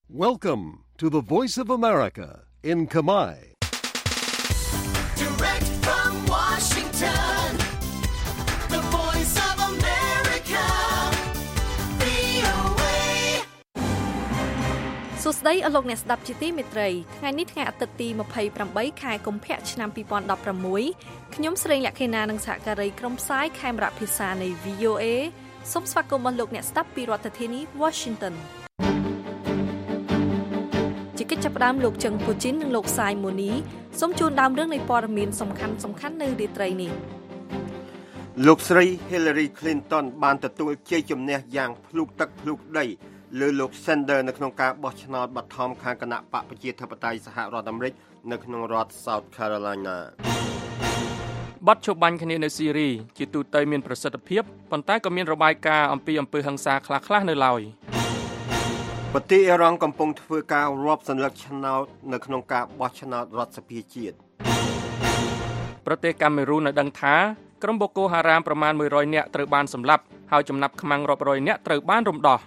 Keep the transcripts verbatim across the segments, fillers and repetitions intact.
Welcome to the Voice of America in Khmer. Direct from Washington, the Voice of America, វី អូ เอសួស្តីអស់លោកអ្នកស្ដាប់ជាទីមេត្រីថ្ងៃនេះថ្ងៃអាទិត្យទីម្ភៃប្រាំបីខែកុម្ភៈឆ្នាំពីរពាន់ដប់ប្រាំមួយខ្ញុំស្រីលក្ខិណានិងសហការីក្រុមផ្សាយខេមរៈភាសានៃ វី អូ เอ សូមស្វាគមន៍មកលោកអ្នកស្ដាប់ពីរដ្ឋធានី Washington ជាកិច្ចចាប់ផ្ដើមលោកជឹងពូជីននិងលោកសាយម៉ូនីសូមជូនដើមរឿងនៃព័ត៌មានសំខាន់សំខាន់នៅរាត្រីនេះលោកស្រី Hillary Clinton បានទទួលជ័យជំនះយ៉ាងភ្លុកទឹកភ្លុកដីលើលោក Sanders នៅក្នុងការបោះឆ្នោតបឋមខាងគណៈបកប្រជាធិបតេយ្យសហរដ្ឋអាមេរិកនៅក្នុងរដ្ឋ South Carolina បទជបាញ់គ្នានៅស៊ីរីជាទូទៅមានប្រសិទ្ធភាពប៉ុន្តែក៏មានរបាយការណ៍អំពីអំពើហិង្សាខ្លះៗនៅឡើយប្រទេសអ៊ីរ៉ង់កំពុងធ្វើការរាប់សន្លឹកឆ្នោតនៅក្នុងការបោះឆ្នោតរដ្ឋសភាជាតិប្រទេសកាមេរូនបានដឹងថាក្រុមបូកូហារ៉ាមប្រមាណមួយរយនាក់ត្រូវបានសម្លាប់ហើយចំណាប់ខ្មាំងរាប់រយនាក់ត្រូវបានរំដោះ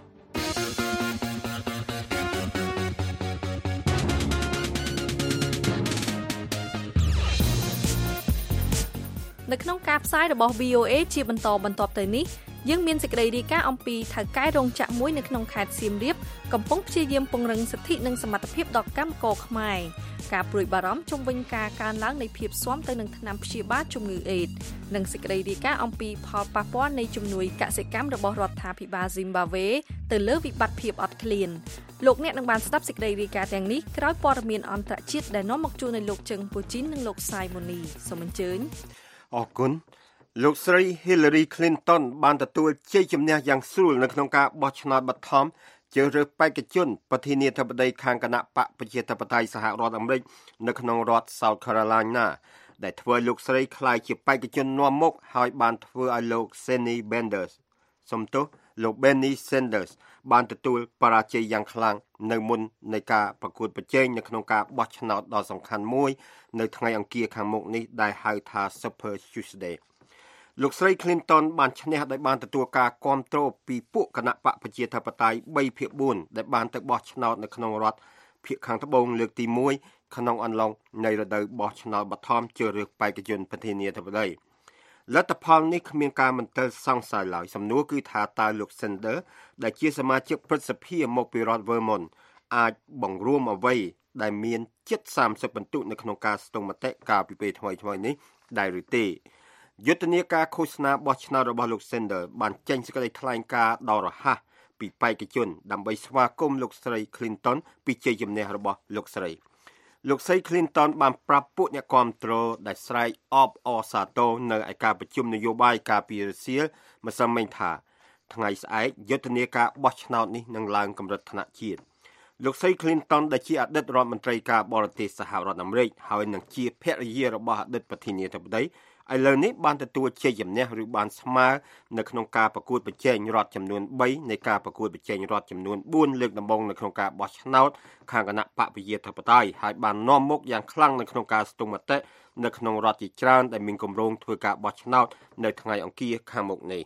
នៅក្នុងការផ្សាយរបស់ វី អូ เอ ជាបន្តបន្ទាប់ទៅនេះយើងមានសេចក្តីរាយការណ៍អំពីថៅកែរោងចក្រមួយនៅក្នុងខេត្តសៀមរាបកំពុងព្យាយាមពង្រឹងសិទ្ធិនិងសមត្ថភាពដល់កម្មករខ្មែរការព្រួយបារម្ភជុំវិញការកើនឡើងនៃភាពស៊ាំទៅនឹងថ្នាំព្យាបាលជំងឺអេដស៍និងសេចក្តីរាយការណ៍អំពីផលប៉ះពាល់នៃជំនួយកសិកម្មរបស់រដ្ឋាភិបាលស៊ីមបាវេទៅលើវិបត្តិភាពអត់ឃ្លានលោកអ្នកនឹងបានស្ដាប់សេចក្តីរាយការណ៍ទាំងនេះក្រោយព័ត៌មានអន្តរជាតិដែលនាំមកជូននៅលោកជឹងពូជីននិងលោកសាយម៉ូនីសូមអញ្ជើញអរគុណលោកស្រី Hillary Clinton បានទទួលជ័យជំនះយ៉ាងស្រួលនៅក្នុងការបោះឆ្នោតបឋមជ្រើសរើសបេក្ខជនប្រធានាធិបតីខាងគណៈបកប្រជាធិបតេយ្យសហរដ្ឋអាមេរិកនៅក្នុងរដ្ឋ South Carolina ដែលធ្វើលោកស្រីក្លាយជាបេក្ខជននាំមុខហើយបានធ្វើឲ្យលោក Bernie Sanders សំទោសលោក Bernie Sanders បានទទួលបរាជ័យយ៉ាងខ្លាំងនៅមុននៃការប្រកួតប្រជែងនៅក្នុងការបោះឆ្នោតដ៏សំខាន់មួយនៅថ្ងៃអង្គារខាងមុខនេះដែលហៅថា Super Tuesdayលោកស្រី Clinton បានឈ្នះដោយបានទទួលការគាំទ្រពីពួកគណៈបកប្រជាធិបតេយ្យបីភាគបួនដែលបានទៅបោះឆ្នោតនៅក្នុងរដ្ឋភាគខាងត្បូងលើកទីមួយក្នុងអំឡុងនៃរដូវបោះឆ្នោតបឋមជ្រើសរើសបេក្ខជនប្រធានាធិបតីលទ្ធផលនេះគ្មានការមន្ទិលសង្ស័យឡើយសំណួរគឺថាតើលោក Sanders ដែលជាសមាជិកព្រឹទ្ធសភាមកពីរដ្ឋ Vermont អាចបង្រួមអ្វីដែលមានជិតសាមសិបបន្ទុកនៅក្នុងការស្ទង់មតិកាលពីពេលថ្មីៗនេះដែរឬទេយុទ្ធនាការឃោសនាបោះឆ្នោតរបស់លោក Sanders បានចេញសេចក្តីថ្លែងការណ៍ដ៏រហ័សពីបេក្ខជនដើម្បីស្វាគមន៍លោកស្រី Clinton ពីជ័យជំនះរបស់លោកស្រីលោកស្រី Clinton បានប្រាប់ពួកអ្នកគាំទ្រដែលស្រែកអបអរសាទរនៅឯការប្រជុំនយោបាយកាលពីរសៀលម្សិលមិញថាថ្ងៃស្អែកយុទ្ធនាការបោះឆ្នោតនេះនឹងឡើងកម្រិតថ្នាក់ជាតិលោកស្រី Clinton ដែលជាអតីតរដ្ឋមន្ត្រីការបរទេសសហរដ្ឋអាមេរិកហើយនឹងជាភរិយារបស់អតីតប្រធានាធិបតីឥឡូវនេះបានទទួលជ័យជំនះឬបានស្មើនៅក្នុងការប្រកួតប្រជែងរដ្ឋចំនួនបីនៃការប្រកួតប្រជែងរដ្ឋចំនួនបួនលើកដំបូងនៅក្នុងការបោះឆ្នោតខាងគណៈបកប្រជាធិបតេយ្យហើយបាននាំមុខយ៉ាងខ្លាំងនៅក្នុងការស្ទង់មតិនៅក្នុងរដ្ឋជាច្រើនដែលមានគម្រោងធ្វើការបោះឆ្នោតនៅថ្ងៃអង្គារខាងមុខនេះ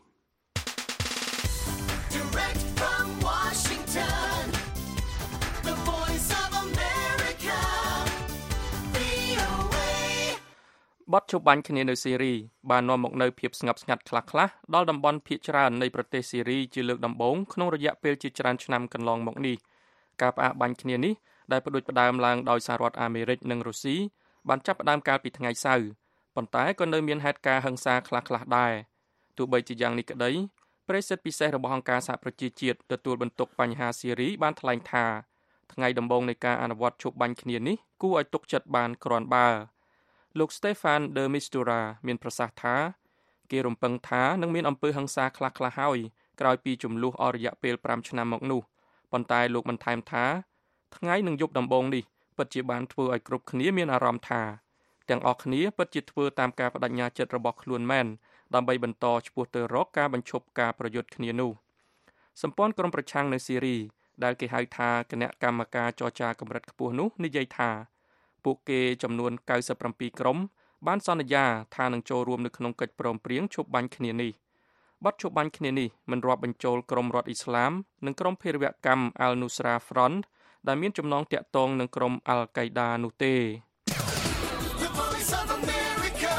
Direct from Washington, the Voice of America, វី អូ เอបទជបាញ់គ្នានៅស៊ីរីបាននាំមកនូវភាពស្ងប់ស្ងាត់ខ្លះៗដល់តំបន់ភាគច្រើននៃប្រទេសស៊ីរីជាលើកដំបូងក្នុងរយៈពេលជាច្រើនឆ្នាំកន្លងមកនេះការផ្អាកបាញ់គ្នានេះដែលផ្ដួចផ្ដើមឡើងដោយសហរដ្ឋអាមេរិកនិងរុស្ស៊ីបានចាប់ផ្ដើមកាលពីថ្ងៃសៅរ៍ប៉ុន្តែក៏នៅមានហេតុការណ៍ហិង្សាខ្លះៗដែរទោះបីជាយ៉ាងនេះក្តីប្រេសិតពិសេសរបស់អង្គការសហប្រជាជាតិទទួលបន្ទុកបញ្ហាស៊ីរីបានថ្លែងថាថ្ងៃដំបូងនៃការអនុវត្តជប់បាញ់គ្នានេះគួរឲ្យទុកចិត្តបានគ្រាន់បើលោក Stefan de Mistura មានប្រសាសន៍ថាគេរំពឹងថានឹងមានអំពើហិង្សាខ្លះៗហើយក្រោយពីចំនួនអស់រយៈពេលប្រាំឆ្នាំមកនោះប៉ុន្តែលោកបន្ថែមថាថ្ងៃនឹងយប់ដំបូងនេះពិតជាបានធ្វើឲ្យគ្រប់គ្នាមានអារម្មណ៍ថាទាំងអស់គ្នាពិតជាធ្វើតាមការបដិញ្ញាចិត្តរបស់ខ្លួនមែនដើម្បីបន្តឆ្ពោះទៅរកការបញ្ឈប់ការប្រយុទ្ធគ្នានោះសម្ព័ន្ធក្រុមប្រឆាំងនៅស៊ីរីដែលគេហៅថាគណៈកម្មការចរចាកម្រិតខ្ពស់នោះនិយាយថាពួកគេចំនួនកៅសិបប្រាំពីរក្រុមបានសន្យាថានឹងចូលរួមនៅក្នុងកិច្ចព្រមព្រៀងឈប់បាញ់គ្នានេះបទឈប់បាញ់គ្នានេះមិនរាប់បញ្ចូលក្រុមរដ្ឋអ៊ីស្លាមនិងក្រុមភេរវកម្ម Al Nusra Front ដែលមានចំណងទាក់ទងនឹងក្រុមអាល់កៃដានោះទេ The voice of America.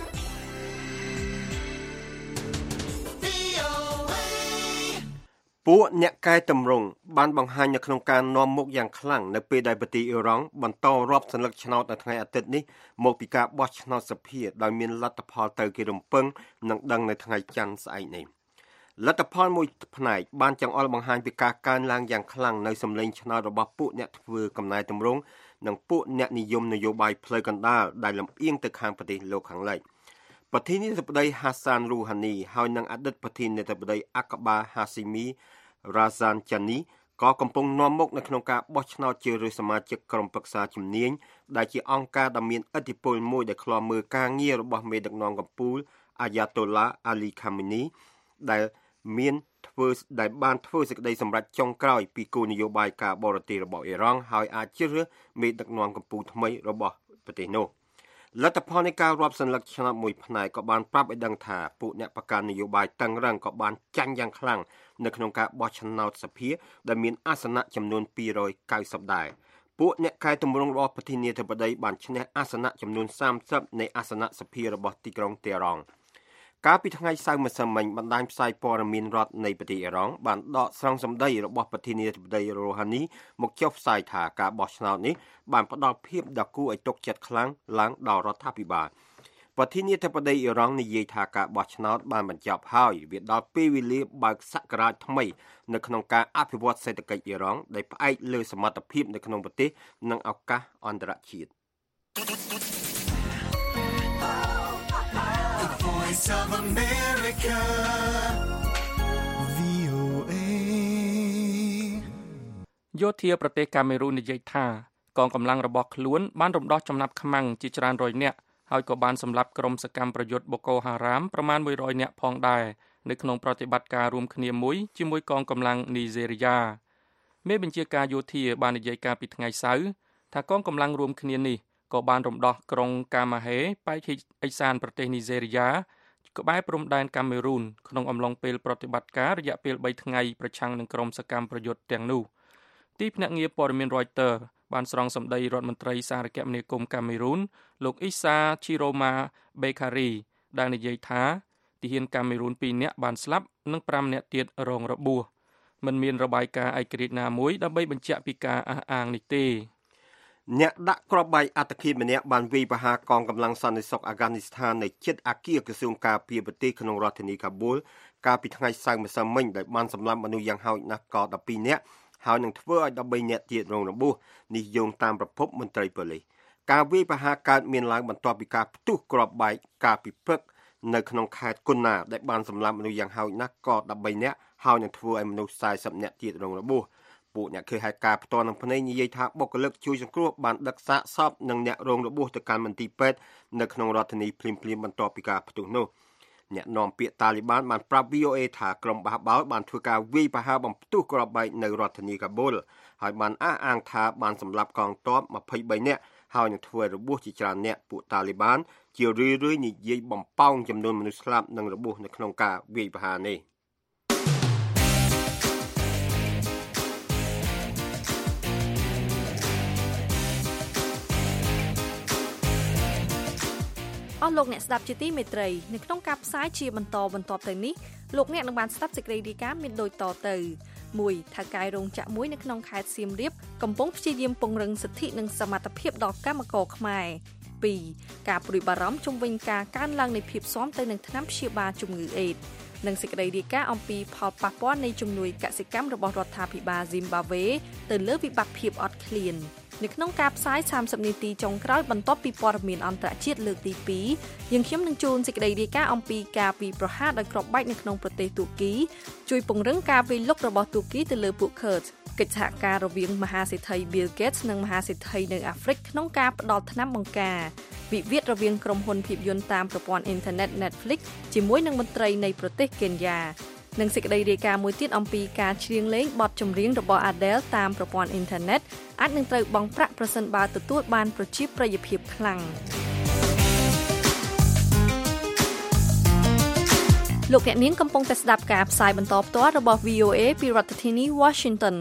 វី អូ เอពួកអ្នកកែតម្រង់បានបង្ហាញនៅក្នុងការនាំមុខយ៉ាងខ្លាំងនៅពេលដែលប្រទេសអ៊ីរ៉ង់បន្តរាប់សន្លឹកឆ្នោតនៅថ្ងៃអាទិត្យនេះមកពីការបោះឆ្នោតសភាដោយមានលទ្ធផលទៅគេរំពឹងនឹងដឹងនៅថ្ងៃច័ន្ទស្អែកនេះលទ្ធផលមួយផ្នែកបានចង្អុលបង្ហាញពីការកើនឡើងយ៉ាងខ្លាំងនៅសម្លេងឆ្នោតរបស់ពួកអ្នកធ្វើកំណែតម្រង់និងពួកអ្នកនិយមនយោបាយផ្លូវកណ្ដាលដែលលំអៀងទៅខាងប្រទេសលោកខាងលិចប្រធានាធិបតី Hassan Rouhani ហើយនិងអតីតប្រធានាធិបតី Akbar Hashimi Rafsanjani ក៏កំពុងនាំមុខនៅក្នុងការបោះឆ្នោតជ្រើសរើសសមាជិកក្រុមប្រឹក្សាជំនាញដែលជាអង្គការដ៏មានឥទ្ធិពលមួយដែលឃ្លាំមើលការងាររបស់មេដឹកនាំកំពូល Ayatollah Ali Khamenei ដែលមានធ្វើដែលបានធ្វើសេចក្តីសម្រេចចុងក្រោយពីគោលនយោបាយការបរទេសរបស់អ៊ីរ៉ង់ហើយអាចជ្រើសរើសមេដឹកនាំកំពូលថ្មីរបស់ប្រទេសនោះលទ្ធផលនៃការរាប់សន្លឹកឆ្នោតមួយផ្នែកក៏បានប្រាប់ឲ្យដឹងថាពួកអ្នកប្រកាន់នយោបាយតឹងរ៉ឹងក៏បានចាញ់យ៉ាងខ្លាំងនៅក្នុងការបោះឆ្នោតសភាដែលមានអាសនៈចំនួនពីររយកៅសិបដែរពួកអ្នកកែតម្រង់របស់ប្រធានាធិបតីបានឈ្នះអាសនៈចំនួនសាមសិបនៃអាសនៈសភារបស់ទីក្រុងតេហ៍រ៉ង់កាលពីថ្ងៃសៅរ៍ម្សិលមិញបណ្ដាញផ្សាយព័ត៌មានរដ្ឋនៃប្រទេសអ៊ីរ៉ង់បានដកស្រង់សម្ដីរបស់ប្រធានាធិបតី Rouhani មកចុះផ្សាយថាការបោះឆ្នោតនេះបានផ្ដល់ភាពដ៏គួរឲ្យទុកចិត្តខ្លាំងឡើងដល់រដ្ឋាភិបាលប្រធានាធិបតីអ៊ីរ៉ង់និយាយថាការបោះឆ្នោតបានបញ្ចប់ហើយវាដល់ពេលវេលាបើកសក្តារថ្មីនៅក្នុងការអភិវឌ្ឍសេដ្ឋកិច្ចអ៊ីរ៉ង់ដែលផ្អែកលើសមត្ថភាពនៅក្នុងប្រទេសនិងឱកាសអន្តរជាតិ Voice of America. វី អូ เอយោធាប្រទេសកាមេរូននិយាយថាកងកម្លាំងរបស់ខ្លួនបានរំដោះចំណាប់ខ្មាំងជាច្រើនរយនាក់ហើយក៏បានសម្លាប់ក្រុមសកម្មប្រយុទ្ធបូកូហារ៉ាមប្រមាណមួយរយនាក់ផងដែរនៅក្នុងប្រតិបត្តិការរួមគ្នាមួយជាមួយកងកម្លាំងនីហ្សេរីយ៉ាមេបញ្ជាការយោធាបាននិយាយកាលពីថ្ងៃសៅរ៍ថាកងកម្លាំងរួមគ្នានេះក៏បានរំដោះក្រុងកាម៉ាហេប៉ែកអេសានប្រទេសនីហ្សេរីយ៉ាក្បែរព្រំដែនកាមេរូនក្នុងអំឡុងពេលប្រតិបត្តិការរយៈពេលបីថ្ងៃប្រឆាំងនឹងក្រុមសកម្មប្រយុទ្ធទាំងនោះទីភ្នាក់ងារព័ត៌មាន Reuters បានស្រង់សម្ដីរដ្ឋមន្ត្រីសារគមនាគមន៍កាមេរូនលោកអ៊ីសាឈីរ៉ូម៉ាបេខារីដែលនិយាយថាទាហានកាមេរូនពីរនាក់បានស្លាប់និងប្រាំនាក់ទៀតរងរបួសមិនមានរបាយការណ៍ឯករាជ្យណាមួយដើម្បីបញ្ជាក់ពីការអះអាងនេះទេអ្នកដាក់គ្រាប់បែកអត្តឃាតម្នាក់បានវាយប្រហារកងកម្លាំងសន្តិសុខអាហ្គានីស្ថាននៅជិតអគារក្រសួងការពារប្រទេសក្នុងរដ្ឋធានីកាបូលកាលពីថ្ងៃសៅរ៍ម្សិលមិញដែលបានសម្លាប់មនុស្សយ៉ាងហោចណាស់ក៏ដប់ពីរនាក់ហើយនឹងធ្វើឲ្យដប់បីនាក់ទៀតរងរបួសនេះយោងតាមប្រភពមន្ត្រីប៉ូលីសការវាយប្រហារកើតមានឡើងបន្ទាប់ពីការផ្ទុះគ្រាប់បែកកាលពីព្រឹកនៅក្នុងខេត្តគុនណាដែលបានសម្លាប់មនុស្សយ៉ាងហោចណាស់ក៏ដប់បីនាក់ហើយនឹងធ្វើឲ្យមនុស្សសែសិបនាក់ទៀតរងរបួសពួកអ្នកឃើញហេតុការណ៍ផ្ទាល់នឹងភ្នែកនិយាយថាបុគ្គលិកជួយសង្គ្រោះបានដឹកសាកសពនិងអ្នករងរបួសទៅកាន់មន្ទីរពេទ្យនៅក្នុងរដ្ឋធានីភ្លាមៗបន្ទាប់ពីការផ្ទុះនោះអ្នកនាំពាក្យតាលីបានបានប្រាប់ វី អូ เอ ថាក្រុមបះបោរបានធ្វើការវាយប្រហារបំផ្ទុះគ្រាប់បែកនៅរដ្ឋធានីកាបូលហើយបានអះអាងថាបានសម្លាប់កងទ័ពម្ភៃបីនាក់ហើយនឹងធ្វើឲ្យរបួសជាច្រើននាក់ពួកតាលីបានជារឿយៗនិយាយបំផោងចំនួនមនុស្សស្លាប់និងរបួសនៅក្នុងការវាយប្រហារនេះអស់លោកអ្នកស្ដាប់ជាទីមេត្រីនៅក្នុងការផ្សាយជាបន្តបន្ទាប់ទៅនេះលោកអ្នកនឹងបានស្ដាប់សេចក្តីរាយការណ៍មានដូចតទៅមួយថៅកែរោងចក្រមួយនៅក្នុងខេត្តសៀមរាបកំពុងព្យាយាមពង្រឹងសិទ្ធិនិងសមត្ថភាពដល់កម្មករខ្មែរពីរការព្រួយបារម្ភជុំវិញការកើនឡើងនៃភាពស៊ាំទៅនឹងថ្នាំព្យាបាលជំងឺអេដស៍និងសេចក្តីរាយការណ៍អំពីផលប៉ះពាល់នៃជំនួយកសិកម្មរបស់រដ្ឋាភិបាលស៊ីមបាវេទៅលើវិបត្តិភាពអត់ឃ្លាននៅក្នុងការផ្សាយសាមសិបនាទីចុងក្រោយបន្ទាប់ពីព័ត៌មានអន្តរជាតិលើកទីពីរយើងខ្ញុំនឹងជូនសេចក្តីរាយការណ៍អំពីការវាយប្រហារដោយគ្រាប់បែកនៅក្នុងប្រទេសទូគីជួយពង្រឹងការវាយលុករបស់ទូគីទៅលើពួក Kurd កិច្ចសហការរវាងមហាសេដ្ឋី Bill Gates និងមហាសេដ្ឋីនៅអាហ្វ្រិកក្នុងការផ្ដល់ថ្នាំបង្ការវិវាទរវាងក្រុមហ៊ុនភាពយន្តតាមប្រព័ន្ធអ៊ីនធឺណិត Netflix ជាមួយនឹងមន្ត្រីនៃប្រទេសកេនយ៉ានិងសេចក្តីរាយការណ៍មួយទៀតអំពីការច្រៀងលេងបទចម្រៀងរបស់ Adele តាមប្រព័ន្ធអ៊ីនធឺណិតអាចនឹងត្រូវបង់ប្រាក់ប្រសិនបើទទួលបានប្រជាប្រិយភាពខ្លាំងលោកអ្នកនាងកំពុងតែស្ដាប់ការផ្សាយបន្តផ្ទាល់របស់ វី អូ เอ ពីរដ្ឋធានី Washington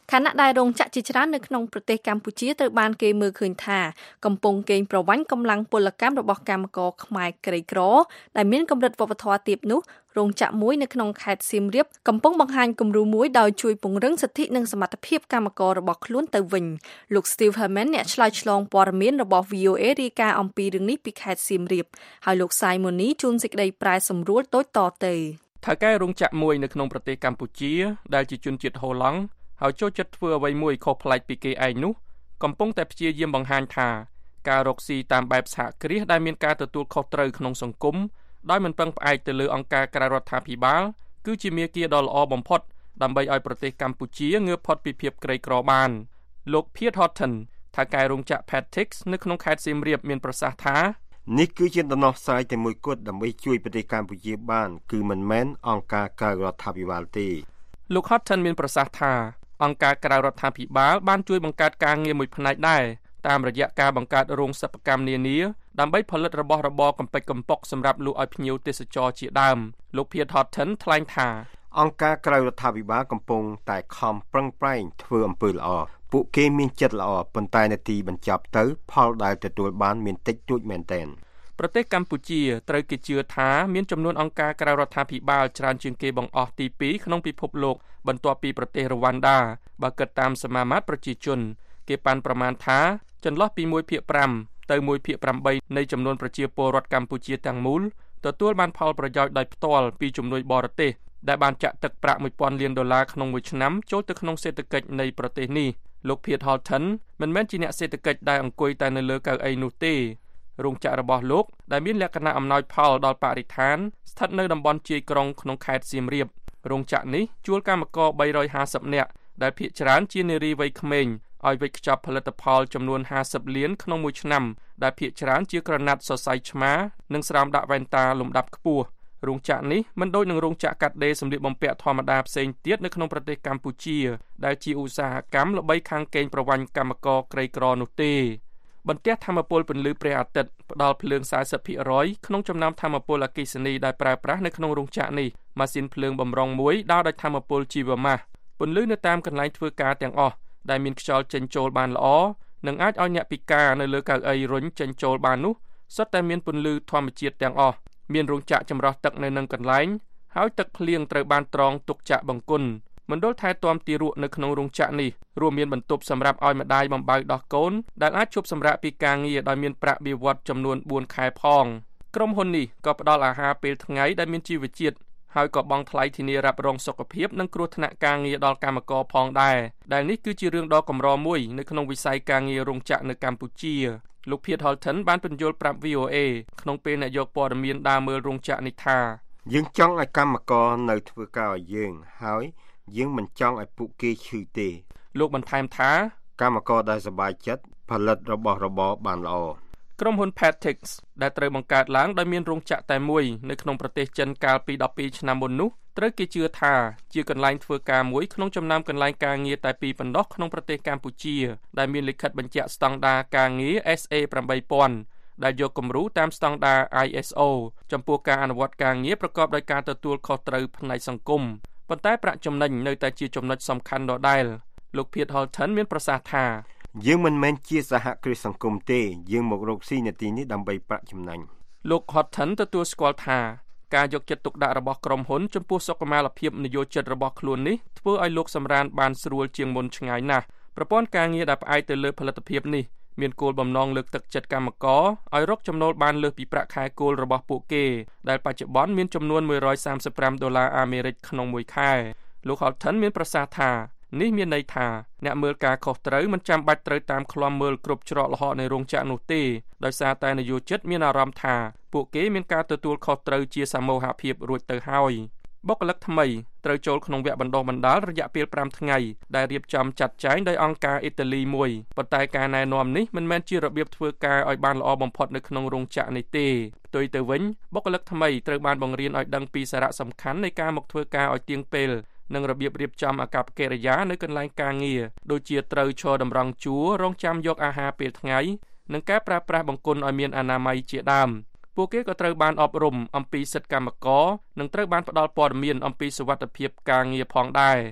ខណៈដែលរោងចក្រជាច្រើននៅក្នុងប្រទេសកម្ពុជាត្រូវបានគេមើលឃើញថាកំពុងកេងប្រវ័ញ្ចកម្លាំងពលកម្មរបស់កម្មករខ្មែរក្រីក្រដែលមានកម្រិតវប្បធម៌ទាបនោះរោងចក្រមួយនៅក្នុងខេត្តសៀមរាបកំពុងបង្ហាញគំរូមួយដោយជួយពង្រឹងសិទ្ធិនិងសមត្ថភាពកម្មកររបស់ខ្លួនទៅវិញលោក Steve Herman អ្នកឆ្លើយឆ្លងព័ត៌មានរបស់ V O A រាយការណ៍អំពីរឿងនេះពីខេត្តសៀមរាបហើយលោក Simoni ជួនសេចក្តីប្រែសម្រួលតូចតទៅថៅកែរោងចក្រមួយនៅក្នុងប្រទេសកម្ពុជាដែលជាជនជាតិហូឡង់ហើយចូលចិត្តធ្វើអ្វីមួយខុសប្លែកពីគេឯងនោះកំពុងតែព្យាយាមបង្ហាញថាការរកស៊ីតាមបែបសហគ្រាសដែលមានការទទួលខុសត្រូវក្នុងសង្គមដោយមិនពឹងផ្អែកទៅលើអង្គការក្រៅរដ្ឋាភិបាលគឺជាមាគ៌ាដ៏ល្អបំផុតដើម្បីឲ្យប្រទេសកម្ពុជាងើបផុតពីភាពក្រីក្របានលោក Peter Houghton ថៅកែរោងចក្រ Patix នៅក្នុងខេត្តសៀមរាបមានប្រសាសន៍ថានេះគឺជាដំណោះស្រាយតែមួយគត់ដើម្បីជួយប្រទេសកម្ពុជាបានគឺមិនមែនអង្គការក្រៅរដ្ឋាភិបាលទេលោក Houghton មានប្រសាសន៍ថាអង្គការក្រៅរដ្ឋាភិបាលបានជួយបង្កើតការងារមួយផ្នែកដែរតាមរយៈការបង្កើតរោងសិប្បកម្មនានាដើម្បីផលិតរបស់របរកំពេចកំប៉ុកសម្រាប់លក់ឲ្យភ្ញៀវទេសចរជាដើមលោក Peter Houghton ថ្លែងថាអង្គការក្រៅរដ្ឋាភិបាលកំពុងតែខំប្រឹងប្រែងធ្វើអំពើល្អពួកគេមានចិត្តល្អប៉ុន្តែនាទីបញ្ចប់ទៅផលដែលទទួលបានមានតិចតួចមែនទែនប្រទេសកម្ពុជាត្រូវគេជឿថាមានចំនួនអង្គការក្រៅរដ្ឋាភិបាលច្រើនជាងគេបង្អស់ទីពីរក្នុងពិភពលោកបន្ទាប់ពីប្រទេសរវ៉ាន់ដាបើគិតតាមសមាមាត្រប្រជាជនគេប៉ាន់ប្រមាណថាចន្លោះពីមួយភាគប្រាំទៅមួយភាគប្រាំបីនៃចំនួនប្រជាពលរដ្ឋកម្ពុជាទាំងមូលទទួលបានផលប្រយោជន៍ដោយផ្ទាល់ពីជំនួយបរទេសដែលបានចាក់ទឹកប្រាក់មួយពាន់លានដុល្លារក្នុងមួយឆ្នាំចូលទៅក្នុងសេដ្ឋកិច្ចនៃប្រទេសនេះលោក Peter Houghton មិនមែនជាអ្នកសេដ្ឋកិច្ចដែលអង្គុយតែនៅលើកៅអីនោះទេរោងចក្ររបស់លោកដែលមានលក្ខណៈអំណោយផលដល់បរិស្ថានស្ថិតនៅតំបន់ជាយក្រុងក្នុងខេត្តសៀមរាបរោងចក្រនេះជួលកម្មករបីរយហាសិបនាក់ដែលភាគច្រើនជានារីវ័យក្មេងឲ្យវេចខ្ចប់ផលិតផលចំនួនហាសិបលានក្នុងមួយឆ្នាំដែលភាគច្រើនជាក្រណាត់សរសៃឆ្មានិងស្រោមដាក់វ៉ែនតាលំដាប់ខ្ពស់រោងចក្រនេះមិនដូចនឹងរោងចក្រកាត់ដេរសម្លៀកបំពាក់ធម្មតាផ្សេងទៀតនៅក្នុងប្រទេសកម្ពុជាដែលជាឧស្សាហកម្មល្បីខាងកេងប្រវ័ញ្ចកម្មករក្រីក្រនោះទេបន្ទះថាមពលពន្លឺព្រះអាទិត្យផ្ដល់ភ្លើង សែសិបភាគរយ ក្នុងចំណោមថាមពលអគ្គិសនីដែលប្រើប្រាស់នៅក្នុងរោងចក្រនេះម៉ាស៊ីនភ្លើងបំរុងមួយដើរដោយថាមពលជីវម៉ាសពន្លឺនៅតាមកន្លែងធ្វើការទាំងអស់ដែលមានខ្យល់ចេញចូលបានល្អនិងអាចឲ្យអ្នកពិការនៅលើកៅអីរុញចេញចូលបាននោះសុទ្ធតែមានពន្លឺធម្មជាតិទាំងអស់មានរោងចក្រចម្រោះទឹកនៅនឹងកន្លែងហើយទឹកភ្លៀងត្រូវបានត្រងទុកចាក់បង្គន់មណ្ឌលថែទាំទារកនៅក្នុងរោងចក្រនេះរួមមានបន្ទប់សម្រាប់ឲ្យម្ដាយបំបៅដោះកូនដែលអាចជប់សម្រាកពីការងារដោយមានប្រាក់បៀវត្សចំនួនបួនខែផងក្រុមហ៊ុននេះក៏ផ្ដល់អាហារពេលថ្ងៃដែលមានជីវជាតិហើយក៏បង់ថ្លៃធានារ៉ាប់រងសុខភាពនិងគ្រោះថ្នាក់ការងារដល់កម្មករផងដែរដែលនេះគឺជារឿងដ៏កម្រមួយនៅក្នុងវិស័យការងាររោងចក្រនៅកម្ពុជាលោក Peter Houghton បានពន្យល់ប្រាប់ V O A ក្នុងពេលអ្នកយកព័ត៌មានដើរមើលរោងចក្រនេះថាយើងចង់ឲ្យកម្មករនៅធ្វើការឲ្យយើងហើយយើងមិនចង់ឲ្យពួកគេឈឺទេលោកបន្ថែមថាកម្មករដែលសប្បាយចិត្តផលិតរបស់របរបានល្អក្រុមហ៊ុន Patix ដែលត្រូវបង្កើតឡើងដោយមានរោងចក្រតែមួយនៅក្នុងប្រទេសចិនកាលពីដប់ពីរឆ្នាំមុននោះត្រូវគេជឿថាជាកន្លែងធ្វើការមួយក្នុងចំណោមកន្លែងការងារតែពីរប៉ុណ្ណោះក្នុងប្រទេសកម្ពុជាដែលមានលិខិតបញ្ជាក់ស្តង់ដារការងារ S A ប្រាំបីពាន់ដែលយកគំរូតាមស្តង់ដារ I S O ចំពោះការអនុវត្តការងារប្រកបដោយការទទួលខុសត្រូវផ្នែកសង្គមប៉ុន្តែប្រាក់ចំណេញនៅតែជាចំណុចសំខាន់ដដែលលោក Peter Houghton មានប្រសាសន៍ថាយើងមិនមែនជាសហគ្រាសសង្គមទេយើងមករកស៊ីនាទីនេះដើម្បីប្រាក់ចំណេញលោក Houghton ទទួលស្គាល់ថាការយកចិត្តទុកដាក់របស់ក្រុមហ៊ុនចំពោះសុខុមាលភាពនយោជិតរបស់ខ្លួននេះធ្វើឲ្យលោកសម្រានបានស្រួលជាងមុនឆ្ងាយណាស់ប្រព័ន្ធការងារដែលផ្អែកទៅលើផលិតភាពនេះមានគោលបំណងលើកទឹកចិត្តកម្មករឲ្យរកចំណូលបានលើសពីប្រាក់ខែគោលរបស់ពួកគេដែលបច្ចុប្បន្នមានចំនួនមួយរយសាមសិបប្រាំដុល្លារអាមេរិកក្នុងមួយខែលោក Houghton មានប្រសាសន៍ថានេះមានន័យថាអ្នកមើលការខុសត្រូវមិនចាំបាច់ត្រូវតាមឃ្លាំមើលគ្រប់ច្រកល្ហកនៃរោងចក្រនោះទេដោយសារតែនយោជិតមានអារម្មណ៍ថាពួកគេមានការទទួលខុសត្រូវជាសមូហភាពរួចទៅហើយបុគ្គលិកថ្មីត្រូវចូលក្នុងវគ្គបណ្ដុះបណ្ដាលរយៈពេលប្រាំថ្ងៃដែលរៀបចំចាត់ចែងដោយអង្គការអ៊ីតាលីមួយប៉ុន្តែការណែនាំនេះមិនមែនជារបៀបធ្វើការឲ្យបានល្អបំផុតនៅក្នុងរោងចក្រនេះទេផ្ទុយទៅវិញបុគ្គលិកថ្មីត្រូវបានបង្រៀនឲ្យដឹងពីសារៈសំខាន់នៃការមកធ្វើការឲ្យទៀងពេលនិងរបៀបរៀបចំអាកប្បកិរិយានៅកន្លែងការងារដូចជាត្រូវឈរតម្រង់ជួររង់ចាំយកអាហារពេលថ្ងៃនិងការប្រើប្រាស់បង្គន់ឲ្យមានអនាម័យជាដើមពួកគេក៏ត្រូវបានអប់រំអំពីសិទ្ធិកម្មករនិងត្រូវបានផ្ដល់ព័ត៌មានអំពីសុវត្ថិភាពការងារផងដែរ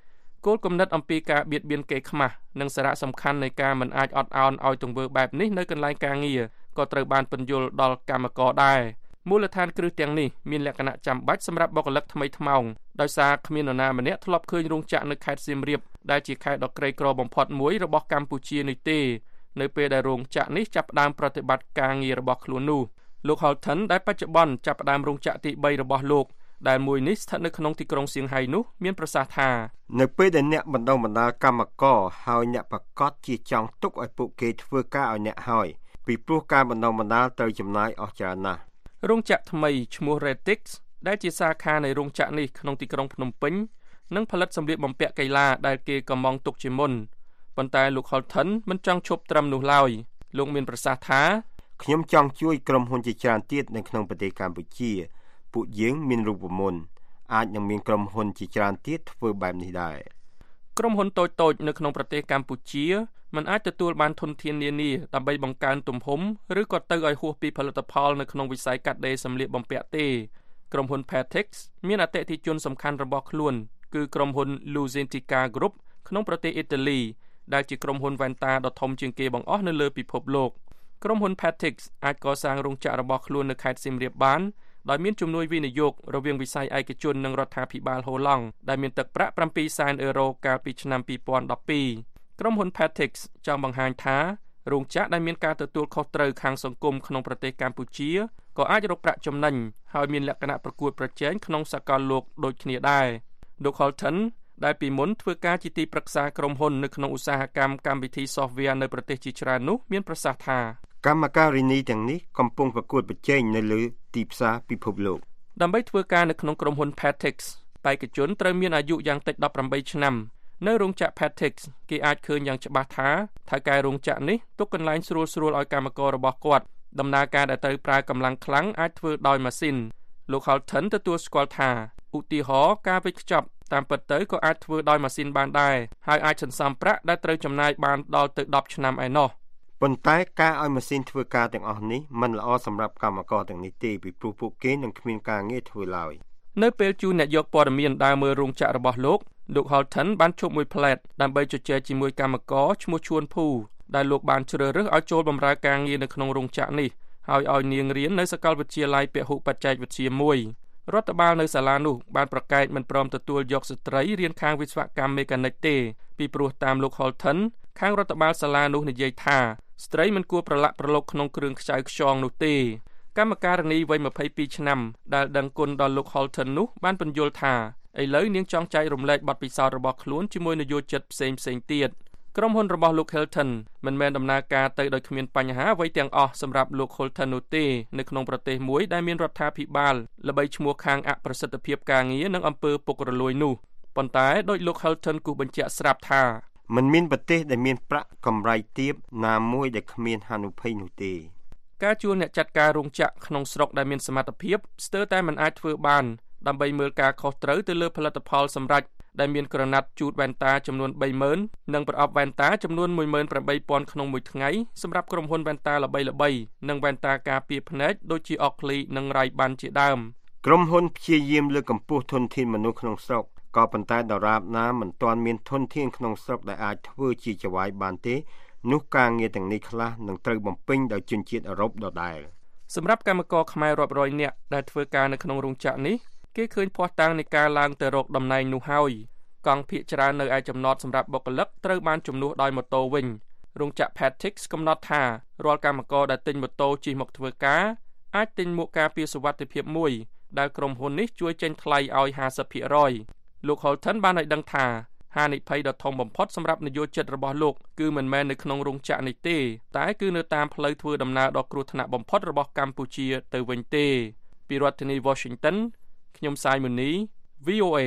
គោលគំនិតអំពីការបៀតបៀនគេខ្មាស់និងសារៈសំខាន់នៃការមិនអាចអត់ឱនឲ្យទង្វើបែបនេះនៅកន្លែងការងារក៏ត្រូវបានពន្យល់ដល់កម្មករដែរមូលដ្ឋានគ្រឹះទាំងនេះមានលក្ខណៈចាំបាច់សម្រាប់បុគ្គលិកថ្មីថ្មោងដោយសារគ្មាននរណាម្នាក់ធ្លាប់ឃើញរោងចក្រនៅខេត្តសៀមរាបដែលជាខេត្តដ៏ក្រីក្របំផុតមួយរបស់កម្ពុជានេះទេនៅពេលដែលរោងចក្រនេះចាប់ផ្ដើមប្រតិបត្តិការងាររបស់ខ្លួននោះលោក Holton ដែលបច្ចុប្បន្នចាប់ផ្ដើមរោងចក្រទីបីរបស់លោកដែលមួយនេះស្ថិតនៅក្នុងទីក្រុងសៀងហៃនោះមានប្រសាសន៍ថានៅពេលដែលអ្នកបណ្ដុះបណ្ដាលកម្មករហើយអ្នកប្រកាសជាចង់ទុកឲ្យពួកគេធ្វើការឲ្យអ្នកហើយពីព្រោះការបណ្ដុះបណ្ដាលត្រូវចំណាយអស់ច្រើនណាស់រោងចក្រថ្មីឈ្មោះ Retix ដែលជាសាខានៃរោងចក្រនេះក្នុងទីក្រុងភ្នំពេញនឹងផលិតសម្លៀកបំពាក់កីឡាដែលគេកំងទុកជាមុនប៉ុន្តែលោក Holton មិនចង់ឈប់ត្រឹមនោះឡើយលោកមានប្រសាសន៍ថាខ្ញុំចង់ជួយក្រុមហ៊ុនជាច្រើនទៀតនៅក្នុងប្រទេសកម្ពុជាពួកយើងមានរូបមន្តអាចនឹងមានក្រុមហ៊ុនជាច្រើនទៀតធ្វើបែបនេះដែរក្រុមហ៊ុនតូចៗនៅក្នុងប្រទេសកម្ពុជាមិនអាចទទួលបានធនធាននានាដើម្បីបង្កើនទំហំឬក៏ទៅឲ្យហួសពីផលិតផលនៅក្នុងវិស័យកាត់ដេរសម្លៀកបំពាក់ទេក្រុមហ៊ុន Patix មានអតិថិជនសំខាន់របស់ខ្លួនគឺក្រុមហ៊ុន Lucentica Group ក្នុងប្រទេសអ៊ីតាលីដែលជាក្រុមហ៊ុនវ៉ែនតាដ៏ធំជាងគេបង្អស់នៅលើពិភពលោកក្រុមហ៊ុន Patix អាចកសាងរោងចក្ររបស់ខ្លួននៅខេត្តសៀមរាបបានដោយមានជំនួយវិនិយោគរវាងវិស័យឯកជននិងរដ្ឋាភិបាលហូឡង់ដែលមានទឹកប្រាក់7សែនអឺរ៉ូកាលពីឆ្នាំពីរពាន់ដប់ពីរក្រុមហ៊ុន Patix ចង់បង្ហាញថារោងចក្រដែលមានការទទួលខុសត្រូវខាងសង្គមក្នុងប្រទេសកម្ពុជាក៏អាចរកប្រាក់ចំណេញហើយមានលក្ខណៈប្រកួតប្រជែងក្នុងសកលលោកដូចគ្នាដែរលោក Holton ដែលពីមុនធ្វើការជាទីប្រឹក្សាក្រុមហ៊ុននៅក្នុងឧស្សាហកម្មកម្មវិធី software នៅប្រទេសជាច្រើននោះមានប្រសាសន៍ថាកម្មការិនីទាំងនេះកំពុងប្រកួតប្រជែងនៅលើទីផ្សារពិភពលោកដើម្បីធ្វើការនៅក្នុងក្រុមហ៊ុន Patix បេក្ខជនត្រូវមានអាយុយ៉ាងតិចដប់ប្រាំបីឆ្នាំនៅរោងចក្រ Patix គេអាចឃើញយ៉ាងច្បាស់ថាថៅកែរោងចក្រនេះទុកកន្លែងស្រួលស្រួលឲ្យកម្មកររបស់គាត់ដំណើរការដែលត្រូវប្រើកម្លាំងខ្លាំងអាចធ្វើដោយម៉ាស៊ីនលោក Holton ទទួលស្គាល់ថាឧទាហរណ៍ការវេចខ្ចប់តាមពិតទៅក៏អាចធ្វើដោយម៉ាស៊ីនបានដែរហើយអាចសន្សំប្រាក់ដែលត្រូវចំណាយបានដល់ទៅដប់ឆ្នាំឯណោះប៉ុន្តែការឲ្យម៉ាស៊ីនធ្វើការទាំងអស់នេះមិនល្អសម្រាប់កម្មករទាំងនេះទេពីព្រោះពួកគេនឹងគ្មានការងារធ្វើឡើយនៅពេលជួនអ្នកយកព័ត៌មានដើរមើលរោងចក្ររបស់លោកលោក Holton បានជួបមួយផ្លែតដើម្បីជជែកជាមួយកម្មករឈ្មោះជួនភូដែលលោកបានជ្រើសរើសឲ្យចូលបម្រើការងារនៅក្នុងរោងចក្រនេះហើយឲ្យនាងរៀននៅសាកលវិទ្យាល័យពហុបច្ចេកវិទ្យាមួយរដ្ឋបាលនៅសាលានោះបានប្រកែកមិនព្រមទទួលយកស្ត្រីរៀនខាងវិស្វកម្មមេកានិកទេពីព្រោះតាមលោក Holton ខាងរដ្ឋបាលសាលានោះនិយាយថាស្ត្រីមិនគួរប្រឡាក់ប្រឡូកក្នុងគ្រឿងខ្ចៅខ្យងនោះទេកម្មការិនីវ័យម្ភៃពីរឆ្នាំដែលដឹងគុណដល់លោក Holton នោះបានពន្យល់ថាឥឡូវនាងចង់ចែករំលែកបទពិសោធន៍របស់ខ្លួនជាមួយនយោជិតផ្សេងផ្សេងទៀតក្រុមហ៊ុនរបស់លោក Holton មិនមែនដំណើរការទៅដោយគ្មានបញ្ហាអ្វីទាំងអស់សម្រាប់លោក Holton នោះទេនៅក្នុងប្រទេសមួយដែលមានរដ្ឋាភិបាលល្បីឈ្មោះខាងអប្រសិទ្ធភាពការងារនិងអំពើពុករលួយនោះប៉ុន្តែដោយលោក Holton គូបញ្ជាក់ស្រាប់ថាមិនមានប្រទេសដែលមានប្រាក់កម្រៃទាបណាមួយដែលគ្មានហានិភ័យនោះទេការជួលអ្នកចាត់ការរោងចក្រក្នុងស្រុកដែលមានសមត្ថភាពស្ទើរតែមិនអាចធ្វើបានដើម្បីមើលការខុសត្រូវទៅលើផលិតផលសម្រេចដែលមានក្រណាត់ជូតវ៉ែនតាចំនួនបីម៉ឺននិងប្រអប់វ៉ែនតាចំនួនមួយម៉ឺនប្រាំបីពាន់ក្នុងមួយថ្ងៃសម្រាប់ក្រុមហ៊ុនវ៉ែនតាល្បីៗនិងវ៉ែនតាការពារភ្នែកដូចជា Oakley និង Ray-Ban ជាដើមក្រុមហ៊ុនព្យាយាមលើកកម្ពស់ធនធានមនុស្សក្នុងស្រុកក៏ប៉ុន្តែដរាបណាមិនទាន់មានធនធានក្នុងស្រុកដែលអាចធ្វើជាចវាយបានទេនោះការងារទាំងនេះខ្លះនឹងត្រូវបំពេញដោយជនជាតិអឺរ៉ុបដដែលសម្រាប់កម្មករខ្មែររាប់រយនាក់ដែលធ្វើការនៅក្នុងរោងចក្រនេះគេឃើញភ័ស្តុតាងនៃការឡើងទៅរកតំណែងនោះហើយកង់ភាគច្រើននៅឯចំណតសម្រាប់បុគ្គលិកត្រូវបានជំនួសដោយម៉ូតូវិញរោងចក្រ Patix កំណត់ថារាល់កម្មករដែលទិញម៉ូតូជិះមកធ្វើការអាចទិញមួកការពារសុវត្ថិភាពមួយដែលក្រុមហ៊ុននេះជួយចេញថ្លៃឲ្យ ห้าสิบភាគរយ លោក Holton បានឲ្យដឹងថាហានិភ័យដ៏ធំបំផុតសម្រាប់នយោជិតរបស់លោកគឺមិនមែននៅក្នុងរោងចក្រនេះទេតែគឺនៅតាមផ្លូវធ្វើដំណើរដ៏គ្រោះថ្នាក់បំផុតរបស់កម្ពុជាទៅវិញទេពីរដ្ឋធានី Washington ខ្ញុំសាយមុនី វី អូ เอ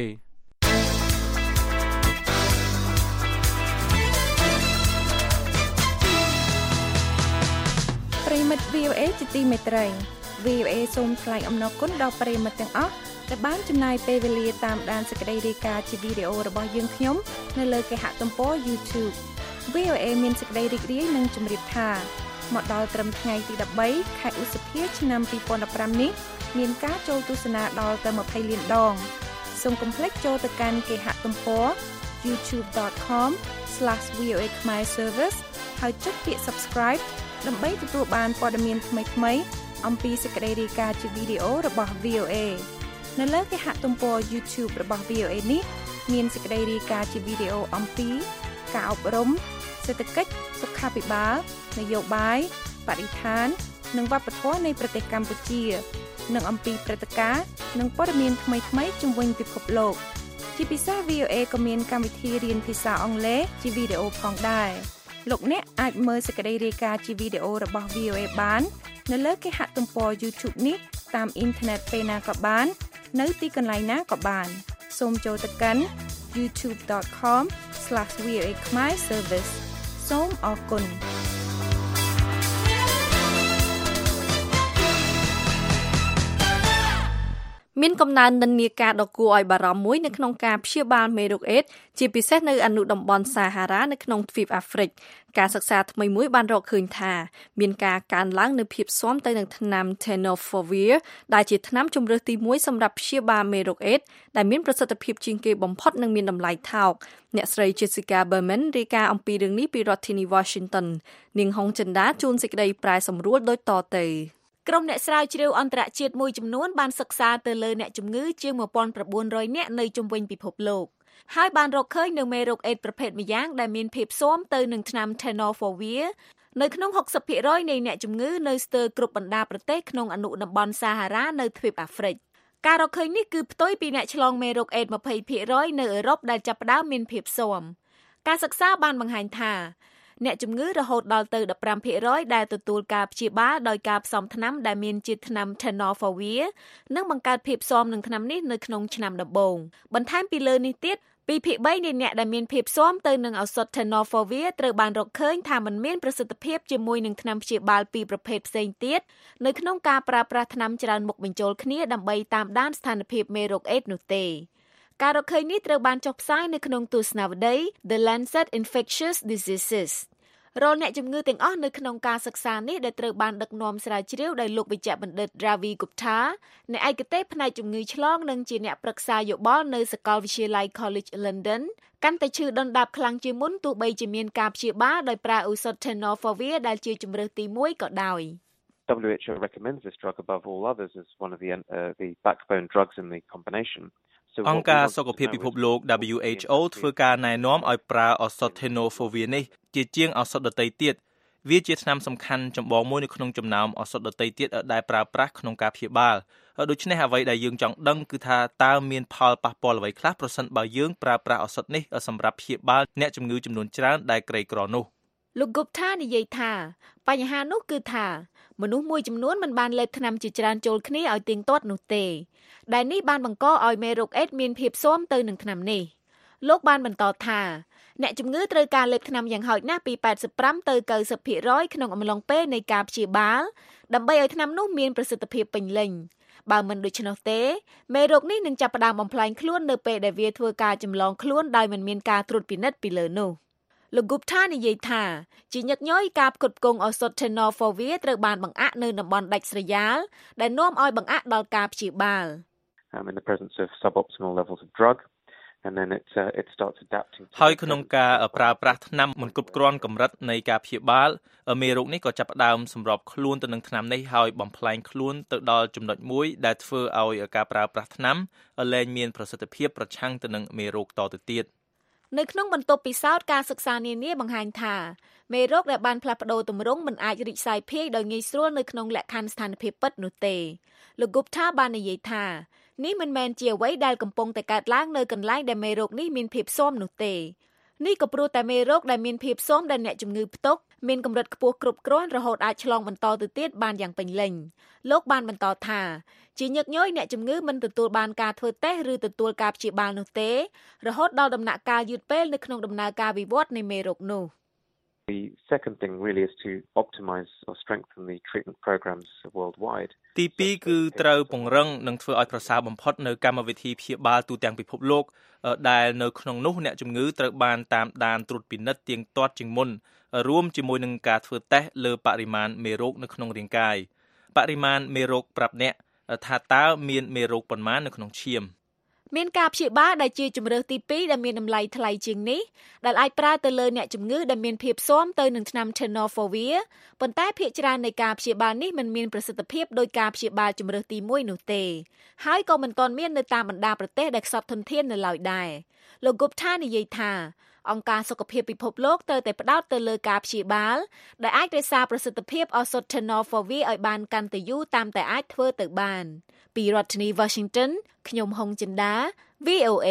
ប្រិមិត្ត វី អូ เอ ជាទីមេត្រី វី អូ เอ សូមថ្លែងអំណរគុណដល់ប្រិមិត្តទាំងអស់ដែលបានចំណាយពេលវេលាតាមដានសេចក្តីរាយការណ៍ជាវីដេអូរបស់យើងខ្ញុំនៅលើគេហទំព័រ YouTube វី អូ เอ មានសេចក្តីរីករាយនឹងជម្រាបថាមកដល់ត្រឹមថ្ងៃទីដប់បីខែឧសភាឆ្នាំពីរពាន់ដប់ប្រាំនេះមានការចូលទស្សនាដល់ទៅยี่สิบលានដងសូមកុំភ្លេចចូលទៅកាន់គេហទំព័រยูทูប ដត ខម ស្លាស វី អូ អេ Khmer Service ហើយចុចពាក្យ Subscribe ដើម្បីទទួលបានព័ត៌មានថ្មីៗអំពីសេចក្តីរាយការណ៍ជាវីដេអូរបស់ វី អូ អេ នៅលើគេហទំព័រ YouTube របស់ វី អូ អេ នេះមានសេចក្តីរាយការណ៍ជាវីដេអូអំពីការអប់រំសេដ្ឋកិច្ចសុខាភិបាលនយោបាយបរិស្ថាននិងវប្បធម៌នៃប្រទេសកម្ពុជានិងអំពីព្រឹត្តិការណ៍និងព័ត៌មានថ្មីៗជុំវិញពិភពលោកជាពិសេស វី អូ អេ ក៏មានកម្មវិធីរៀនភាសាអង់គ្លេសជាវីដេអូផងដែរលោកអ្នកអាចមើលសេចក្តីរាយការណ៍ជាវីដេអូរបស់ វី អូ អេ បាននៅលើគេហទំព័រ YouTube នេះតាមអ៊ីនធឺណិតពេលណាក៏បាននៅទីកន្លែងណាក៏បានសូមចូលទៅកាន់ ยูทูบ ដត ខម ស្លាស វី អូ អេ Khmer Service សូមអរគុណមានកំណើននិន្នាការដ៏គួរឲ្យបារម្ភមួយនៅក្នុងការព្យាបាលមេរោគអេដស៍ជាពិសេសនៅអនុតំបន់សាហារ៉ានៅក្នុងទ្វីបអាហ្វ្រិកការសិក្សាថ្មីមួយបានរកឃើញថាមានការកើនឡើងនូវភាពស៊ាំទៅនឹងថ្នាំ Tenofovir ដែលជាថ្នាំជម្រើសទីមួយសម្រាប់ព្យាបាលមេរោគអេដស៍ដែលមានប្រសិទ្ធភាពជាងគេបំផុតនិងមានតម្លៃថោកអ្នកស្រី Jessica Berman រាយការណ៍អំពីរឿងនេះពីរដ្ឋធានី Washington នាងហុងចិន្តាជួនសេចក្តីប្រែសម្រួលដូចតទៅក្រុមអ្នកស្រាវជ្រាវអន្តរជាតិមួយចំនួនបានសិក្សាទៅលើអ្នកជំងឺជាងmột nghìn chín trămនាក់នៅជុំវិញពិភពលោកហើយបានរកឃើញនៅមេរោគអេដស៍ប្រភេទម្យ៉ាងដែលមានភាពស៊ាំទៅនឹងថ្នាំ Tenofovir នៅក្នុងหกสิบភាគរយនៃអ្នកជំងឺនៅស្ទើរគ្រប់បណ្ដាប្រទេសក្នុងអនុតំបន់សាហារ៉ានៅទ្វីបអាហ្វ្រិកការរកឃើញនេះគឺផ្ទុយពីអ្នកឆ្លងមេរោគអេដស៍ยี่สิบភាគរយនៅអឺរ៉ុបដែលចាប់ផ្ដើមមានភាពស៊ាំការសិក្សាបានបង្ហាញថាអ្នកជំងឺរហូតដល់ទៅ15ភាគរយដែលទទួលការព្យាបាលដោយការផ្សំថ្នាំដែលមានជាតិថ្នាំ Tenofovir និងបង្កើតភាពស៊ាំនឹងថ្នាំនេះនៅក្នុងឆ្នាំដំបូងបន្ថែមពីលើនេះទៀតពីភាគបីនៃអ្នកដែលមានភាពស៊ាំទៅនឹងឱសថ Tenofovir ត្រូវបានរកឃើញថាมันមានប្រសិទ្ធភាពជាមួយនឹងថ្នាំព្យាបាលពីរប្រភេទផ្សេងទៀតនៅក្នុងការប្រើប្រាស់ថ្នាំច្រើនមុខបញ្ចូលគ្នាដើម្បីតាមដានស្ថានភាពមេរោគអេដស៍នោះទេការរកឃើញនេះត្រូវបានចុះផ្សាយនៅក្នុងទស្សនាវដ្តី The Lancet Infectious Diseases រាល់អ្នកជំងឺទាំងអស់នៅក្នុងការសិក្សានេះដែលត្រូវបានដឹកនាំស្រាវជ្រាវដោយលោកវេជ្ជបណ្ឌិត Ravi Gupta អ្នកឯកទេសផ្នែកជំងឺឆ្លងនិងជាអ្នកប្រឹក្សាយោបល់នៅសាកលវិទ្យាល័យ College London កាន់តែឈឺដុនដាបខ្លាំងជាងមុនទោះបីជាមានការព្យាបាលដោយប្រើឱសថ Tenofovir ដែលជាជម្រើសទីមួយក៏ដោយ W H O recommends this drug above all others as one of the uh, the backbone drugs in the combination អង្គការសុខភាពពិភពលោក ดับเบิลยู เอช โอ ធ្វើការណែនាំឲ្យប្រើឱសថ Tenofovir នេះជាជាងឱសថដទៃទៀតវាជាថ្នាំសំខាន់ចម្បងមួយនៅក្នុងចំណោមឱសថដទៃទៀតដែលប្រើប្រាស់ក្នុងការព្យាបាលដូច្នេះអ្វីដែលយើងចង់ដឹងគឺថាតើមានផលប៉ះពាល់អ្វីខ្លះប្រសិនបើយើងប្រើប្រាស់ឱសថនេះសម្រាប់ព្យាបាលអ្នកជំងឺចំនួនច្រើនដែលក្រីក្រនោះលោក Gupta និយាយថាបញ្ហានោះគឺថាមនុស្សមួយចំនួនមិនបានលេបថ្នាំជាច្រើនចូលគ្នាឲ្យទៀងទាត់នោះទេដែលនេះបានបង្កឲ្យមេរោគអេដស៍មានភាពស៊ាំទៅនឹងថ្នាំនេះលោកបានបន្តថាអ្នកជំងឺត្រូវការលេបថ្នាំយ៉ាងហោចណាស់ពីแปดสิบห้าទៅเก้าสิบភាគរយក្នុងអំឡុងពេលនៃការព្យាបាលដើម្បីឲ្យថ្នាំនោះមានប្រសិទ្ធភាពពេញលេញបើមិនដូច្នោះទេមេរោគនេះនឹងចាប់ផ្ដើមបំផ្លាញខ្លួននៅពេលដែលវាធ្វើការចម្លងខ្លួនដោយមិនមានការត្រួតពិនិត្យពីលើនោះលោក Gupta និយាយថាជាញឹកញយការផ្គត់ផ្គង់ឱសថ Tenofovir ត្រូវបានបង្អាក់នៅតំបន់ដាច់ស្រយាលដែលនាំឲ្យបង្អាក់ដល់ការព្យាបាល um, in the presence of suboptimal levels of drug and then it uh, it starts adapting ហើយក្នុងការប្រើប្រាស់ថ្នាំមិនគ្រប់គ្រាន់កម្រិតនៃការព្យាបាលមេរោគនេះក៏ចាប់ផ្ដើមសម្របខ្លួនទៅនឹងថ្នាំនេះហើយបំផ្លាញខ្លួនទៅដល់ចំណុចមួយដែលធ្វើឲ្យការប្រើប្រាស់ថ្នាំលែងមានប្រសិទ្ធភាពប្រឆាំងទៅនឹងមេរោគតទៅទៀតនៅក្នុងបន្ទប់ពិសោធន៍ការសិក្សានានាបង្ហាញថាមេរោគដែលបានផ្លាស់ប្ដូរទម្រង់មិនអាចរីកសាយភាយដោយងាយស្រួលនៅក្នុងលក្ខខណ្ឌស្ថានភាពពិតនោះទេលោក Gupta បាននិយាយថានេះមិនមែនជាអ្វីដែលកំពុងតែកើតឡើងនៅកន្លែងដែលមេរោគនេះមានភាពស៊ាំនោះទេនេះក៏ព្រោះតែមេរោគដែលមានភាពស៊ាំដែលអ្នកជំងឺផ្ទុកមានកម្រិតខ្ពស់គ្រប់គ្រាន់រហូតអាចឆ្លងបន្តទៅទៀតបានយ៉ាងពេញលេញលោកបានបន្តថាជាញឹកញយអ្នកជំងឺមិនទទួលបានការធ្វើតេស្តឬទទួលការព្យាបាលនោះទេរហូតដល់ដំណាក់កាលយឺតពេលនៅក្នុងដំណើរការវិវត្តនៃមេរោគនោះ The second thing really is to optimize or strengthen the treatment programs worldwide ទីពីរគឺត្រូវពង្រឹងនិងធ្វើឲ្យប្រសើរបំផុតនៅកម្មវិធីព្យាបាលទូទាំងពិភពលោកដែលនៅក្នុងនោះអ្នកជំងឺត្រូវបានតាមដានត្រួតពិនិត្យទៀងទាត់ជាងមុនរួមជាមួយនឹងការធ្វើតេស្តលើបរិមាណមេរោគនៅក្នុងរាងកាយបរិមាណមេរោគប្រាប់អ្នកថាតើមានមេរោគប៉ុន្មាននៅក្នុងឈាមមានការព្យាបាលដែលជាជម្រើសទីពីរដែលមានតម្លៃថ្លៃជាងនេះដែលអាចប្រើទៅលើអ្នកជំងឺដែលមានភាពស៊ាំទៅនឹងថ្នាំ Tenofovir ប៉ុន្តែភាគច្រើននៃការព្យាបាលនេះមិនមានប្រសិទ្ធភាពដោយការព្យាបាលជម្រើសទីមួយនោះទេហើយក៏មិនទាន់មាននៅតាមបណ្ដាប្រទេសដែលខ្សត់ធនធាននៅឡើយដែរលោក Gupta និយាយថាអង្គការសុខភាពពិភពលោកត្រូវតែផ្ដោតទៅលើការព្យាបាលដែលអាចរក្សាប្រសិទ្ធភាពឱសថ Tenofovir ឲ្យបានកាន់តែយូរតាមតែអាចធ្វើទៅបានពីរដ្ឋធានី Washington ខ្ញុំហុងចិន្តា វី អូ เอ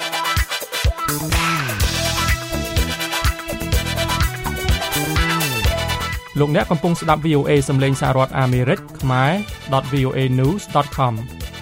លោកអ្នកកំពុងស្ដាប់ វី អូ เอ សំឡេងសហរដ្ឋអាមេរិកខ្មែរ .វី អូ เอ news ដត com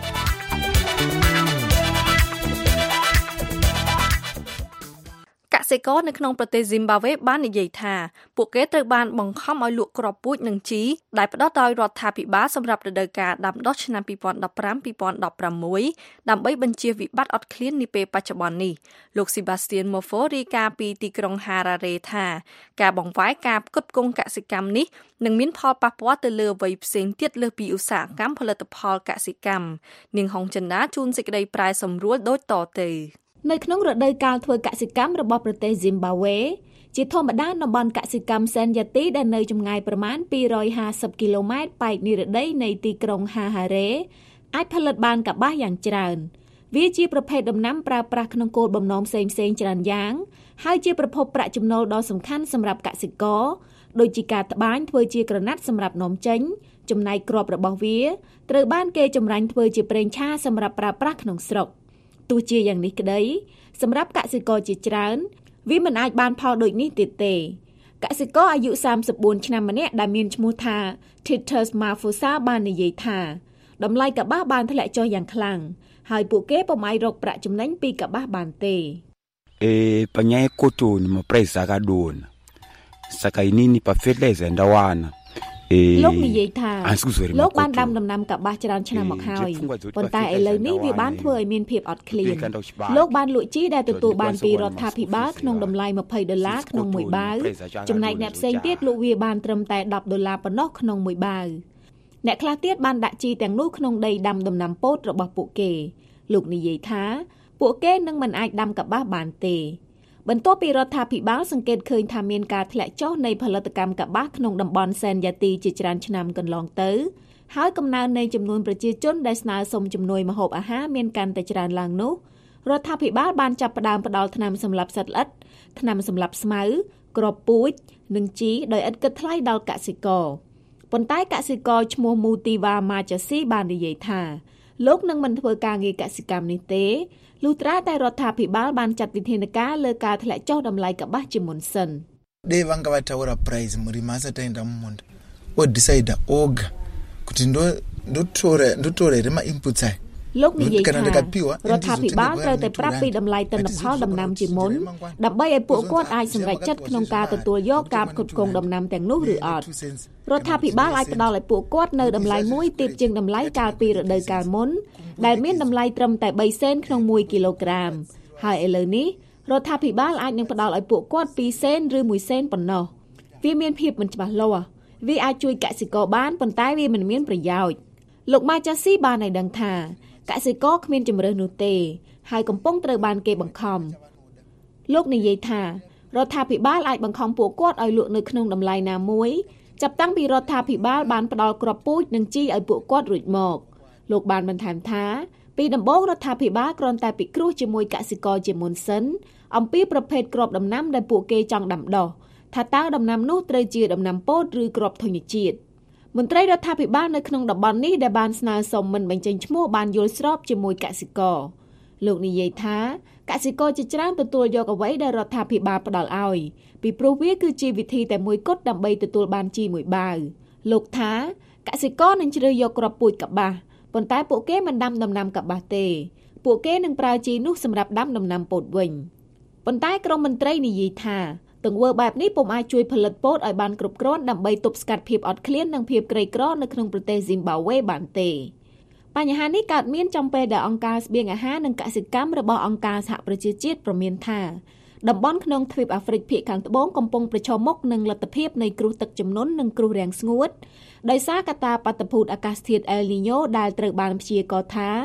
កសិករនៅក្នុងប្រទេស Zimbabwe បាននិយាយថាពួកគេត្រូវបានបង្ខំឲ្យលក់គ្រាប់ពូជនិងជីដែលផ្ដល់ដោយរដ្ឋាភិបាលសម្រាប់រដូវកាលដាំដុះឆ្នាំ ពីរពាន់ដប់ប្រាំ ពីរពាន់ដប់ប្រាំមួយ ដើម្បីបញ្ជៀសវិបត្តិអត់ឃ្លាននាពេលបច្ចុប្បន្ននេះលោក Sebastian Mofo រាយការណ៍ពីទីក្រុង Harare ថាការបង្វែរការផ្គត់ផ្គង់កសិកម្មនេះនឹងមានផលប៉ះពាល់ទៅលើអ្វីផ្សេងទៀតលើសពីឧស្សាហកម្មផលិតផលកសិកម្មនាងហុងចិន្តាជួនសេចក្តីប្រែសម្រួលដូចតទៅនៅក្នុងរដូវកាលធ្វើកសិកម្មរបស់ប្រទេស Zimbabwe ជាធម្មតាតំបន់កសិកម្ម Senyati ដែលនៅចម្ងាយប្រមាណពីររយហាសិបគីឡូម៉ែត្រប៉ែកនិរដីនៃទីក្រុង Harare អាចផលិតបានកប្បាសយ៉ាងច្រើនវាជាប្រភេទដំណាំប្រើប្រាស់ក្នុងគោលបំណងផ្សេងៗច្រើនយ៉ាងហើយជាប្រភពប្រាក់ចំណូលដ៏សំខាន់សម្រាប់កសិករដូចជាការត្បាញធ្វើជាក្រណាត់សម្រាប់នាំចេញចំណែកគ្រាប់របស់វាត្រូវបានគេចម្រាញ់ធ្វើជាប្រេងឆាសម្រាប់ប្រើប្រាស់ក្នុងស្រុកទោះជាយ៉ាងនេះក្តីសម្រាប់កសិករជាច្រើនវាមិនអាចបានផលដូចនេះទៀតទេកសិករអាយុសាមសិបបួនឆ្នាំម្នាក់ដែលមានឈ្មោះថា Titus Mafosa បាននិយាយថាតម្លៃកប្បាសបានធ្លាក់ចុះយ៉ាងខ្លាំងហើយពួកគេពុំអាចរកប្រាក់ចំណេញពីកប្បាសបានទេអេបញ្ញាកូទូនមកប្រេសាកាដូនសកៃនីនីប៉ាហ្វេតលេសែនដាវ៉ានលោកនិយាយថាលោកបានដាំដំណាំកប្បាសច្រើនឆ្នាំមកហើយប៉ុន្តែឥឡូវនេះវាបានធ្វើឲ្យមានភាពអត់ឃ្លានលោកបានលក់ជីដែលទទួលបានពីរដ្ឋាភិបាលក្នុងតម្លៃម្ភៃដុល្លារក្នុងមួយបាវចំណែកអ្នកផ្សេងទៀតលក់វាបានត្រឹមតែដប់ដុល្លារប៉ុណ្ណោះក្នុងមួយបាវអ្នកខ្លះទៀតបានដាក់ជីទាំងនោះក្នុងដីដាំដំណាំពោតរបស់ពួកគេលោកនិយាយថាពួកគេនឹងមិនអាចដាំកប្បាសបានទេបន្ទាប់ពីរដ្ឋាភិបាលសង្កេតឃើញថាមានការធ្លាក់ចុះនៃផលិតកម្មកប្បាសក្នុងតំបន់សែនយ៉ាទីជាច្រើនឆ្នាំកន្លងទៅហើយកំណើននៃចំនួនប្រជាជនដែលស្នើសុំជំនួយម្ហូបអាហារមានកាន់តែច្រើនឡើងនោះរដ្ឋាភិបាលបានចាប់ផ្ដើមផ្ដល់ថ្នាំសម្លាប់សត្វល្អិតថ្នាំសម្លាប់ស្មៅគ្រាប់ពូជនិងជីដោយឥតគិតថ្លៃដល់កសិករប៉ុន្តែកសិករឈ្មោះ Mutiwa Majasi បាននិយាយថាលោកនឹងមិនធ្វើការងារកសិកម្មនេះទេលុះត្រាតែរដ្ឋាភិបាលបានចាត់វិធានការលើការធ្លាក់ចុះតម្លៃកប្បាសជាមុនសិន De vanga vataura price muri masa taenda mumunda o decide oga kuti ndo ndotore ndotore rema inputs ai លោកនិយាយថារដ្ឋាភិបាលត្រូវតែប្រាប់ពីតម្លៃទិន្នផលដំណាំជាមុនដើម្បីឲ្យពួកគាត់អាចសម្រេចចិត្តក្នុងការទទួលយកការផ្គត់ផ្គង់ដំណាំទាំងនោះឬអត់រដ្ឋាភិបាលអាចផ្ដល់ឲ្យពួកគាត់នៅតម្លៃមួយទាបជាងតម្លៃកាលពីរដូវកាលមុនដែលមានតម្លៃត្រឹមតែបីសេនក្នុងមួយគីឡូក្រាមហើយឥឡូវនេះរដ្ឋាភិបាលអាចនឹងផ្ដល់ឲ្យពួកគាត់ពីរសេនឬមួយសេនប៉ុណ្ណោះវាមានភាពមិនច្បាស់លាស់វាអាចជួយកសិករបានប៉ុន្តែវាមិនមានប្រយោជន៍លោកម៉ាចាស៊ីបានឲ្យដឹងថាកសិករគ្មានជំរើសនោះទេហើយកំពុងត្រូវបានគេបង្ខំលោកនិយាយថារដ្ឋាភិបាលអាចបង្ខំពួកគាត់ឲ្យលក់នៅក្នុងតម្លៃណាមួយចាប់តាំងពីរដ្ឋាភិបាលបានផ្ដល់គ្រាប់ពូជនិងជីឲ្យពួកគាត់រួចមកលោកបានបន្ថែមថាពីដំបូងរដ្ឋាភិបាលគ្រាន់តែពិគ្រោះជាមួយកសិករជាមុនសិនអំពីប្រភេទគ្រាប់ដំណាំដែលពួកគេចង់ដាំដុះថាតើដំណាំនោះត្រូវជាដំណាំពោតឬគ្រាប់ធញ្ញជាតិមន្ត្រីរដ្ឋាភិបាលនៅក្នុងតំបន់នេះដែលបានស្នើសុំមិនបញ្ចេញឈ្មោះបានយល់ស្របជាមួយកសិករលោកនិយាយថាកសិករជាច្រើនទទួលយកអ្វីដែលរដ្ឋាភិបាលផ្ដល់ឲ្យពីព្រោះវាគឺជាវិធីតែមួយគត់ដើម្បីទទួលបានជីមួយបាវលោកថាកសិករនឹងជ្រើសយកគ្រាប់ពូជកប្បាសប៉ុន្តែពួកគេមិនដាំដំណាំកប្បាសទេពួកគេនឹងប្រើជីនោះសម្រាប់ដាំដំណាំពោតវិញប៉ុន្តែក្រុមមន្ត្រីនិយាយថាទង្វើបែបនេះពុំអាចជួយផលិតពោតឲ្យបានគ្រប់គ្រាន់ដើម្បីទប់ស្កាត់ភាពអត់ឃ្លាននិងភាពក្រីក្រនៅក្នុងប្រទេស Zimbabwe បានទេបញ្ហានេះកើតមានចំពេលដែលអង្គការស្បៀងអាហារនិងកសិកម្មរបស់អង្គការសហប្រជាជាតិព្រមានថាតំបន់ក្នុងទ្វីបអាហ្វ្រិកភាគខាងត្បូងកំពុងប្រឈមមុខនឹងលទ្ធភាពនៃគ្រោះទឹកជំនន់និងគ្រោះរាំងស្ងួតដោយសារកត្តាបាតុភូតអាកាសធាតុ El Niño ដែលត្រូវបានព្យាករណ៍ថា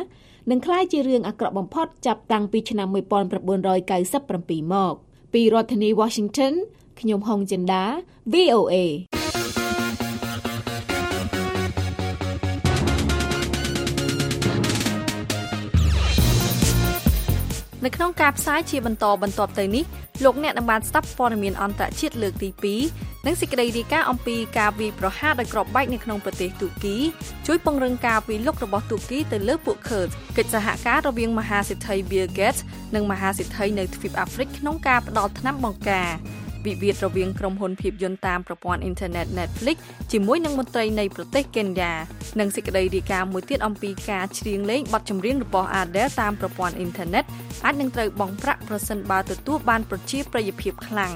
នឹងក្លាយជារឿងអាក្រក់បំផុតចាប់តាំងពីឆ្នាំnineteen ninety-sevenមកពីរដ្ឋធានី Washington ខ្ញុំហុងចិន្តា V O A នៅក្នុងការផ្សាយជាបន្តបន្ទាប់ទៅនេះលោកអ្នកនឹងបានស្ដាប់ព័ត៌មានអន្តរជាតិលើកទីtwoនិងសេចក្តីរាយការណ៍អំពីការវាយប្រហារដោយគ្រាប់បែកនៅក្នុងប្រទេសទូគីជួយពង្រឹងការវិលុករបស់ទូគីទៅលើពួកខឺតកិច្ចសហការរវាងមហាសេដ្ឋី Bill Gates និងមហាសេដ្ឋីនៅទ្វីបអាហ្វ្រិកក្នុងការផ្ដល់ថ្នាំបង្ការវិវាទរវាងក្រុមហ៊ុនភាពយន្តតាមប្រព័ន្ធអ៊ីនធឺណិត Netflix ជាមួយនឹងមន្ត្រីនៃប្រទេសកេនយ៉ានិងសេចក្តីរាយការណ៍មួយទៀតអំពីការច្រៀងលេងបទចម្រៀងរបស់ Adele តាមប្រព័ន្ធអ៊ីនធឺណិតអាចនឹងត្រូវបង់ប្រាក់ប្រសិនបើទទួលបានប្រជាប្រិយភាពខ្លាំង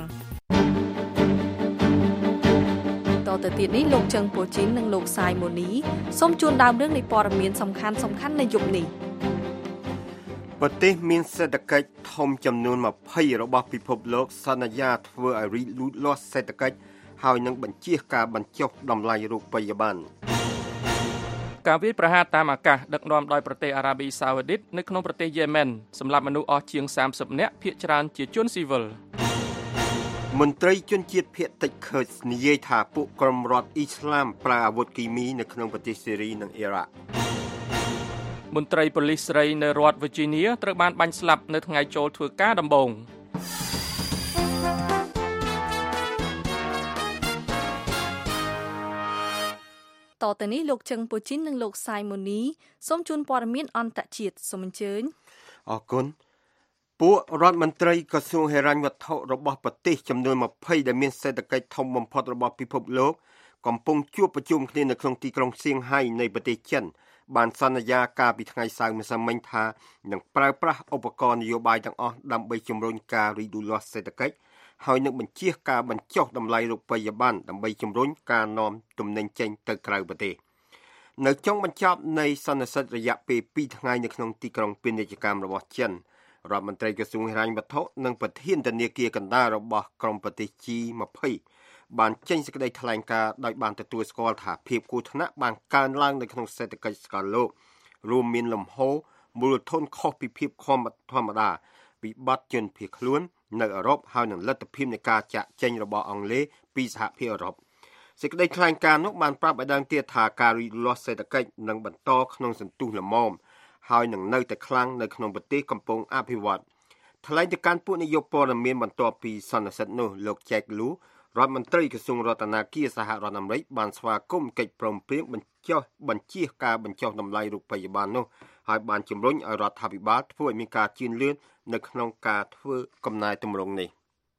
តទៅទៀតនេះលោកជឹងពូជីននិងលោកសាយម៉ូនីសូមជូនដើមរឿងនៃព័ត៌មានសំខាន់សំខាន់នៅយប់នេះប្រទេសមានសេដ្ឋកិច្ចធំចំនួនtwentyរបស់ពិភពលោកសន្យាធ្វើឲ្យរីកលូតលាស់សេដ្ឋកិច្ចហើយនឹងបញ្ជៀសការបញ្ចុះតម្លៃរូបិយប័ណ្ណការវាយប្រហារតាមអាកាសដឹកនាំដោយប្រទេសអារ៉ាប៊ីសាអូឌីតនៅក្នុងប្រទេសយេម៉ែនសម្លាប់មនុស្សអស់ជាងthirtyនាក់ភាគច្រើនជាជនស៊ីវិលមន្ត្រីជនជាតិភាគតិចខឺតនិយាយថាពួកក្រុមរដ្ឋអ៊ីស្លាមប្រើអាវុធគីមីនៅក្នុងប្រទេសសេរីនិងអ៊ីរ៉ាក់មន្ត្រីប៉ូលីសស្រីនៅរដ្ឋ Virginia ត្រូវបានបាញ់ស្លាប់នៅថ្ងៃចូលធ្វើការដំបូងតទៅនេះលោកជឹងពូជីននិងលោកសាយម៉ូនីសូមជូនព័ត៌មានអន្តរជាតិសូមអញ្ជើញអរគុណពួករដ្ឋមន្ត្រីក្រសួងហិរញ្ញវត្ថុរបស់ប្រទេសចំនួនtwentyដែលមានសេដ្ឋកិច្ចធំបំផុតរបស់ពិភពលោកកំពុងជួបប្រជុំគ្នានៅក្នុងទីក្រុងសៀងហៃនៃប្រទេសចិនបានសន្យាកាលពីថ្ងៃសៅរ៍ម្សិលមិញថានឹងប្រើប្រាស់ឧបករណ៍នយោបាយទាំងអស់ដើម្បីជំរុញការរីកលូតលាស់សេដ្ឋកិច្ចហើយនឹងបញ្ជៀសការបញ្ចុះតម្លៃរូបិយប័ណ្ណដើម្បីជំរុញការនាំទំនិញចេញទៅក្រៅប្រទេសនៅចុងបញ្ចប់នៃសន្និសីទរយៈពេលtwoថ្ងៃនៅក្នុងទីក្រុងពាណិជ្ជកម្មរបស់ចិនរដ្ឋមន្ត្រីក្រសួងហិរញ្ញវត្ថុនិងប្រធានធនាគារកណ្ដាលរបស់ក្រុមប្រទេស G twenty បានចេញសេចក្តីថ្លែងការណ៍ដោយបានទទួលស្គាល់ថាភាពគ្រោះថ្នាក់បានកើនឡើងនៅក្នុងសេដ្ឋកិច្ចសកលលោករួមមានលំហូរមូលធនខុសពីភាពធម្មតាវិបត្តិជនភៀសខ្លួននៅអឺរ៉ុបហើយនឹងលទ្ធភាពនៃការចាក់ចេញរបស់អង់គ្លេសពីសហភាពអឺរ៉ុបសេចក្តីថ្លែងការណ៍នោះបានប្រាប់ឲ្យដឹងទៀតថាការរីកលូតលាស់សេដ្ឋកិច្ចនឹងបន្តក្នុងសន្ទុះល្មមហើយនឹងនៅតែខ្លាំងនៅក្នុងប្រទេសកំពុងអភិវឌ្ឍថ្លែងទៅកាន់ពួកនាយកព័ត៌មានបន្ទាប់ពីសន្និសីទនោះលោក Jack Lew រដ្ឋមន្ត្រីក្រសួងរដ្ឋាភិបាលសហរដ្ឋអាមេរិកបានស្វាគមន៍កិច្ចព្រមព្រៀងបញ្ចុះបញ្ជៀសការបញ្ចុះតម្លៃរូបិយប័ណ្ណនោះហើយបានជំរុញឲ្យរដ្ឋាភិបាលធ្វើឲ្យមានការជឿនលឿននៅក្នុងការធ្វើកំណែទម្រង់នេះ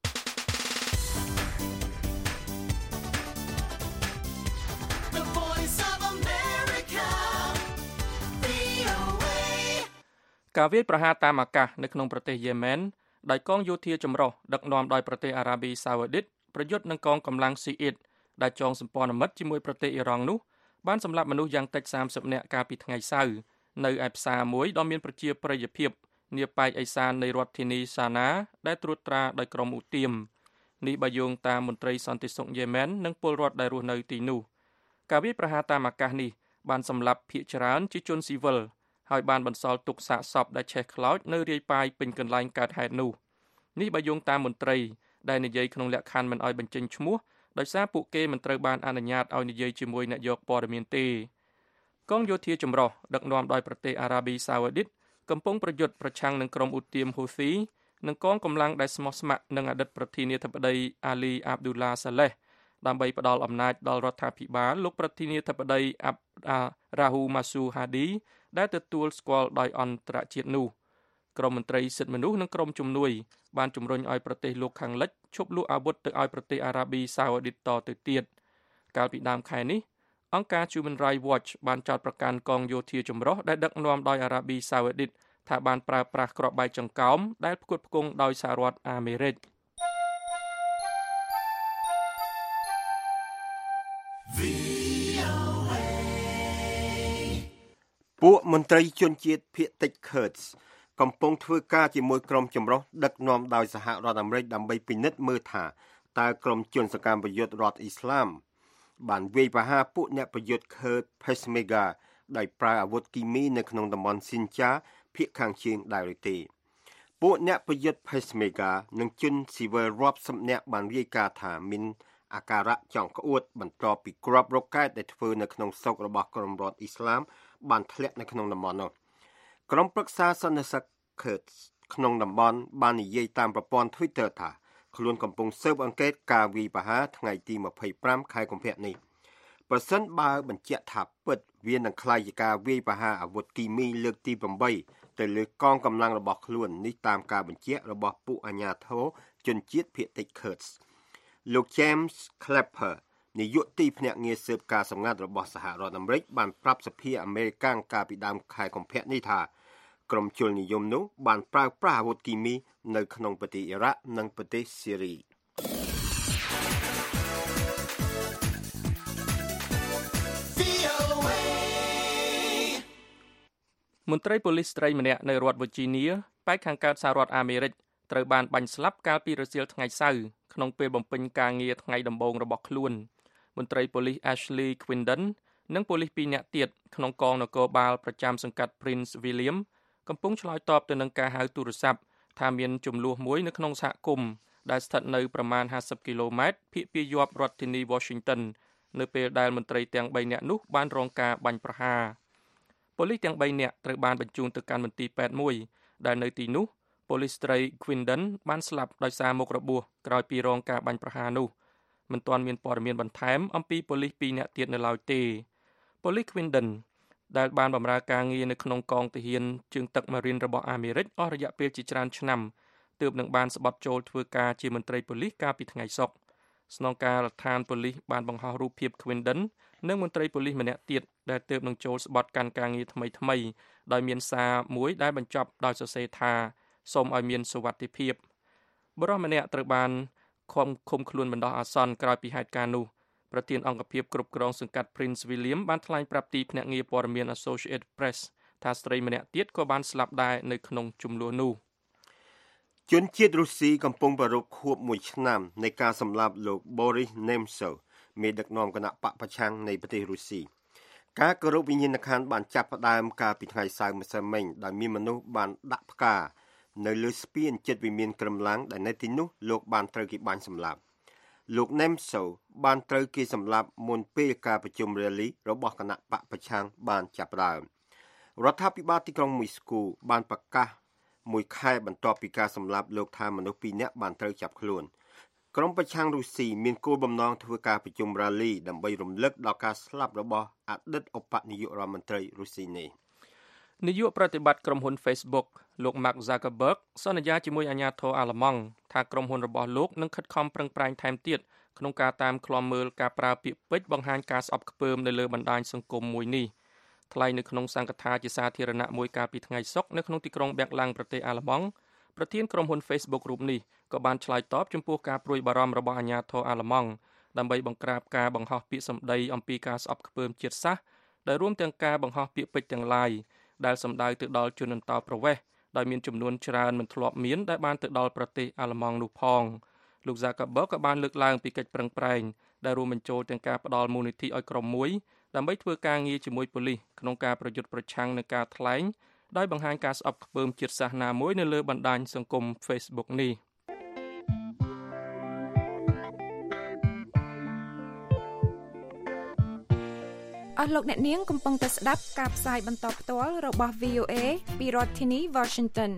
ការវាយប្រហារតាមអាកាសនៅក្នុងប្រទេសយេម៉ែនដោយកងយោធាចម្រុះដឹកនាំដោយប្រទេសអារ៉ាប៊ីសាអូឌីតប្រយុទ្ធនឹងកងកម្លាំងស៊ីអ៊ីតដែលចងសម្ព័ន្ធមិត្តជាមួយប្រទេសអ៊ីរ៉ង់នោះបានសម្លាប់មនុស្សយ៉ាងតិចthirtyនាក់កាលពីថ្ងៃសៅរ៍នៅឯផ្សារមួយដ៏មានប្រជាប្រិយភាពនាប៉ែកឦសាននៃរដ្ឋធានីសាណាដែលត្រួតត្រាដោយក្រុមឧទាមនេះបើយោងតាមមន្ត្រីសន្តិសុខយេម៉ែននិងពលរដ្ឋដែលរស់នៅទីនោះការវាយប្រហារតាមអាកាសនេះបានសម្លាប់ភាគច្រើនជាជនស៊ីវិលហើយបានបន្សល់ទុកសាកសពដែលឆេះខ្លោចនៅរាយប៉ាយពេញកន្លែងកើតហេតុនោះនេះបើយោងតាមមន្ត្រីដែលនិយាយក្នុងលក្ខខណ្ឌមិនឲ្យបញ្ចេញឈ្មោះដោយសារពួកគេមិនត្រូវបានអនុញ្ញាតឲ្យនិយាយជាមួយអ្នកយកព័ត៌មានទេកងយោធាចម្រុះដឹកនាំដោយប្រទេសអារ៉ាប៊ីសាអូឌីតកំពុងប្រយុទ្ធប្រឆាំងនឹងក្រុមឧទាមហ៊ូស៊ីនិងកងកម្លាំងដែលស្មោះស្ម័គ្រនឹងអតីតប្រធានាធិបតីអាលីអាប់ឌូឡាសាឡេះដើម្បីផ្ដល់អំណាចដល់រដ្ឋាភិបាលលោកប្រធានាធិបតីអាប់រ៉ាហ៊ូម៉ាស៊ូហាឌីដែលទទួលស្គាល់ដោយអន្តរជាតិនោះក្រុមមន្ត្រីសិទ្ធិមនុស្សនិងក្រុមជំនួយបានជំរុញឲ្យប្រទេសលោកខាងលិចឈប់លក់អាវុធទៅឲ្យប្រទេសអារ៉ាប៊ីសាអូឌីតតទៅទៀតកាលពីដើមខែនេះអង្គការ Human Rights Watch បានចោទប្រកាន់កងយោធាចម្រុះដែលដឹកនាំដោយអារ៉ាប៊ីសាអូឌីតថាបានប្រើប្រាស់គ្រាប់បែកចង្កោមដែលផ្គត់ផ្គង់ដោយសហរដ្ឋអាមេរិកពួកមន្ត្រីជនជាតិភាគតិច Kurds កំពុងធ្វើការជាមួយក្រុមចម្រុះដឹកនាំដោយសហរដ្ឋអាមេរិកដើម្បីពិនិត្យមើលថាតើក្រុមជនសកម្មប្រយុទ្ធរដ្ឋអ៊ីស្លាមបានវាយប្រហារពួកអ្នកប្រយុទ្ធ Kurd Peshmerga ដោយប្រើអាវុធគីមីនៅក្នុងតំបន់ស៊ីនចាភាគខាងជើងដែរឬទេពួកអ្នកប្រយុទ្ធ Peshmerga និងជនស៊ីវិលរាប់សិបនាក់បានរាយការណ៍ថាមានអាការៈចង់ក្អួតបន្ទាប់ពីគ្រាប់រ៉ុកកែតដែលធ្វើនៅក្នុងស្រុករបស់ក្រុមរដ្ឋអ៊ីស្លាមបានធ្លាក់នៅក្នុងតំបន់នោះក្រុមប្រឹក្សាសន្តិសុខ Kurds ក្នុងតំបន់បាននិយាយតាមប្រព័ន្ធ Twitter ថាខ្លួនកំពុងស៊ើបអង្កេតការវាយប្រហារថ្ងៃទីម្ភៃប្រាំខែកុម្ភៈនេះប្រសិនបើបញ្ជាក់ថាពិតវានឹងក្លាយជាការវាយប្រហារអាវុធគីមីលើកទីប្រាំទៅលើកងកម្លាំងរបស់ខ្លួននេះតាមការបញ្ជាក់របស់ពួកអាជ្ញាធរជនជាតិភាគតិច Kurds លោក James Clapper នាយកទីភ្នាក់ងារស៊ើបការសម្ងាត់របស់សហរដ្ឋអាមេរិកបានប្រាប់សភាអាមេរិកកាលពីដើមខែកុម្ភៈនេះថាក្រុមជននិយមនោះបានប្រើប្រាស់អាវុធគីមីនៅក្នុងប្រទេសអ៊ីរ៉ាក់និងប្រទេសស៊ីរីមន្ត្រីប៉ូលីសស្រីម្នាក់នៅរដ្ឋ Virginia ប៉ែកខាងកើតសហរដ្ឋអាមេរិកត្រូវបានបាញ់ស្លាប់កាលពីរសៀលថ្ងៃសៅរ៍ក្នុងពេលបំពេញការងារថ្ងៃដំបូងរបស់ខ្លួនមន្ត្រីប៉ូលីស Ashley Quindon និងប៉ូលីសពីរនាក់ទៀតក្នុងកងនគរបាលប្រចាំសង្កាត់ Prince William កំពុងឆ្លើយតបទៅនឹងការហៅទូរស័ព្ទថាមានចំនួនមួយនៅក្នុងសហគមន៍ដែលស្ថិតនៅប្រមាណห้าสิบគីឡូម៉ែត្រភាគពាយ័ព្យរដ្ឋធានី Washington នៅពេលដែលមន្ត្រីទាំងបីនាក់នោះបានរងការបាញ់ប្រហារប៉ូលីសទាំងបីនាក់ត្រូវបានបញ្ជូនទៅកាន់មន្ទីរពេទ្យមួយដែលនៅទីនោះប៉ូលីសស្រី Quindon បានស្លាប់ដោយសារមុខរបួសក្រោយពីរងការបាញ់ប្រហារនោះមិនទាន់មានព័ត៌មានបន្ថែមអំពីប៉ូលីសពីរនាក់ទៀតនៅឡើយទេប៉ូលីស Quindon ដែលបានបម្រើការងារនៅក្នុងកងទាហានជើងទឹក Marine របស់អាមេរិកអស់រយៈពេលជាច្រើនឆ្នាំទើបនឹងបានស្បត់ចូលធ្វើការជាមន្ត្រីប៉ូលីសកាលពីថ្ងៃសុក្រស្នងការដ្ឋានប៉ូលីសបានបង្ហោះរូបភាព Quindon និងមន្ត្រីប៉ូលីសម្នាក់ទៀតដែលទើបនឹងចូលស្បត់កាន់ការងារថ្មីៗដោយមានសារមួយដែលបញ្ចប់ដោយសរសេរថាសូមឲ្យមានសុវត្ថិភាពបុរសម្នាក់ត្រូវបានឃុំឃុំខ្លួនបណ្ដោះអាសន្នក្រោយពីហេតុការណ៍នោះប្រធានអង្គភិបគ្រប់គ្រងសង្កាត់ Prince William បានថ្លែងប្រាប់ទីភ្នាក់ងារព័ត៌មាន Associated Press ថាស្ត្រីម្នាក់ទៀតក៏បានស្លាប់ដែរនៅក្នុងជម្លោះនោះជនជាតិរុស្ស៊ីកំពុងប្រារព្ធខួបមួយឆ្នាំនៃការសម្លាប់លោក Boris Nemtsov មេដឹកនាំគណៈបកប្រឆាំងនៃប្រទេសរុស្ស៊ីការគោរពវិញ្ញាណក្ខន្ធបានចាប់ផ្ដើមកាលពីថ្ងៃសៅរ៍ម្សិលមិញដោយមានមនុស្សបានដាក់ផ្កានៅលើស្ពានជិតវិមានក្រំឡាំងដែលនៅទីនោះលោកបានត្រូវគេបាញ់សម្លាប់លោក Nemtsov បានត្រូវគេសម្លាប់មុនពេលការប្រជុំរ៉ាលីរបស់គណៈបកប្រឆាំងបានចាប់ផ្ដើមរដ្ឋាភិបាលទីក្រុងមីស្គូបានប្រកាសមួយខែបន្ទាប់ពីការសម្លាប់លោកថាមនុស្សពីរនាក់បានត្រូវចាប់ខ្លួនក្រុមប្រឆាំងរុស្ស៊ីមានគោលបំណងធ្វើការប្រជុំរ៉ាលីដើម្បីរំលឹកដល់ការស្លាប់របស់អតីតឧបនាយករដ្ឋមន្ត្រីរុស្ស៊ីនេះនាយកប្រតិបត្តិក្រុមហ៊ុន Facebook លោក Mark Zuckerberg សន្យាជាមួយអាជ្ញាធរអាល្លឺម៉ង់ថាក្រុមហ៊ុនរបស់លោកនឹងខិតខំប្រឹងប្រែងថែមទៀតក្នុងការតាមឃ្លាំមើលការប្រើពាក្យពេចន៍បង្ហាញការស្អប់ខ្ពើមនៅលើបណ្ដាញសង្គមមួយនេះថ្លែងនៅក្នុងសង្កថាជាសាធារណៈមួយកាលពីថ្ងៃសុក្រនៅក្នុងទីក្រុងប៊ែកឡាំងប្រទេសអាល្លឺម៉ង់ប្រធានក្រុមហ៊ុន Facebook រូបនេះក៏បានឆ្លើយតបចំពោះការព្រួយបារម្ភរបស់អាជ្ញាធរអាល្លឺម៉ង់ដើម្បីបង្ក្រាបការបង្ហោះពាក្យសម្ដីអំពីការស្អប់ខ្ពើមជាតិសាសន៍ដែលរួមទាំងការបង្ហោះពាក្យពេចន៍ទាំងឡាយដែលសម្ដៅទៅដល់ជនអន្តោប្រវេសន៍ដោយមានចំនួនច្រើនមិនធ្លាប់មានដែលបានទៅដល់ប្រទេសអាល្លឺម៉ង់នោះផងលោក Zuckerberg ក៏បានលើកឡើងពីកិច្ចប្រឹងប្រែងដែលរួមបញ្ចូលទាំងការផ្ដល់មូលនិធិឲ្យក្រុមមួយដើម្បីធ្វើការងារជាមួយប៉ូលីសក្នុងការប្រយុទ្ធប្រឆាំងនឹងការថ្លែងដោយបង្ហាញការស្អប់ខ្ពើមជាតិសាសន៍ណាមួយនៅលើបណ្ដាញសង្គម Facebook នេះអស់លោកអ្នកនាងកំពុងតែស្ដាប់ការផ្សាយបន្តផ្ទាល់របស់ វី អូ เอ ពីរដ្ឋធានី Washington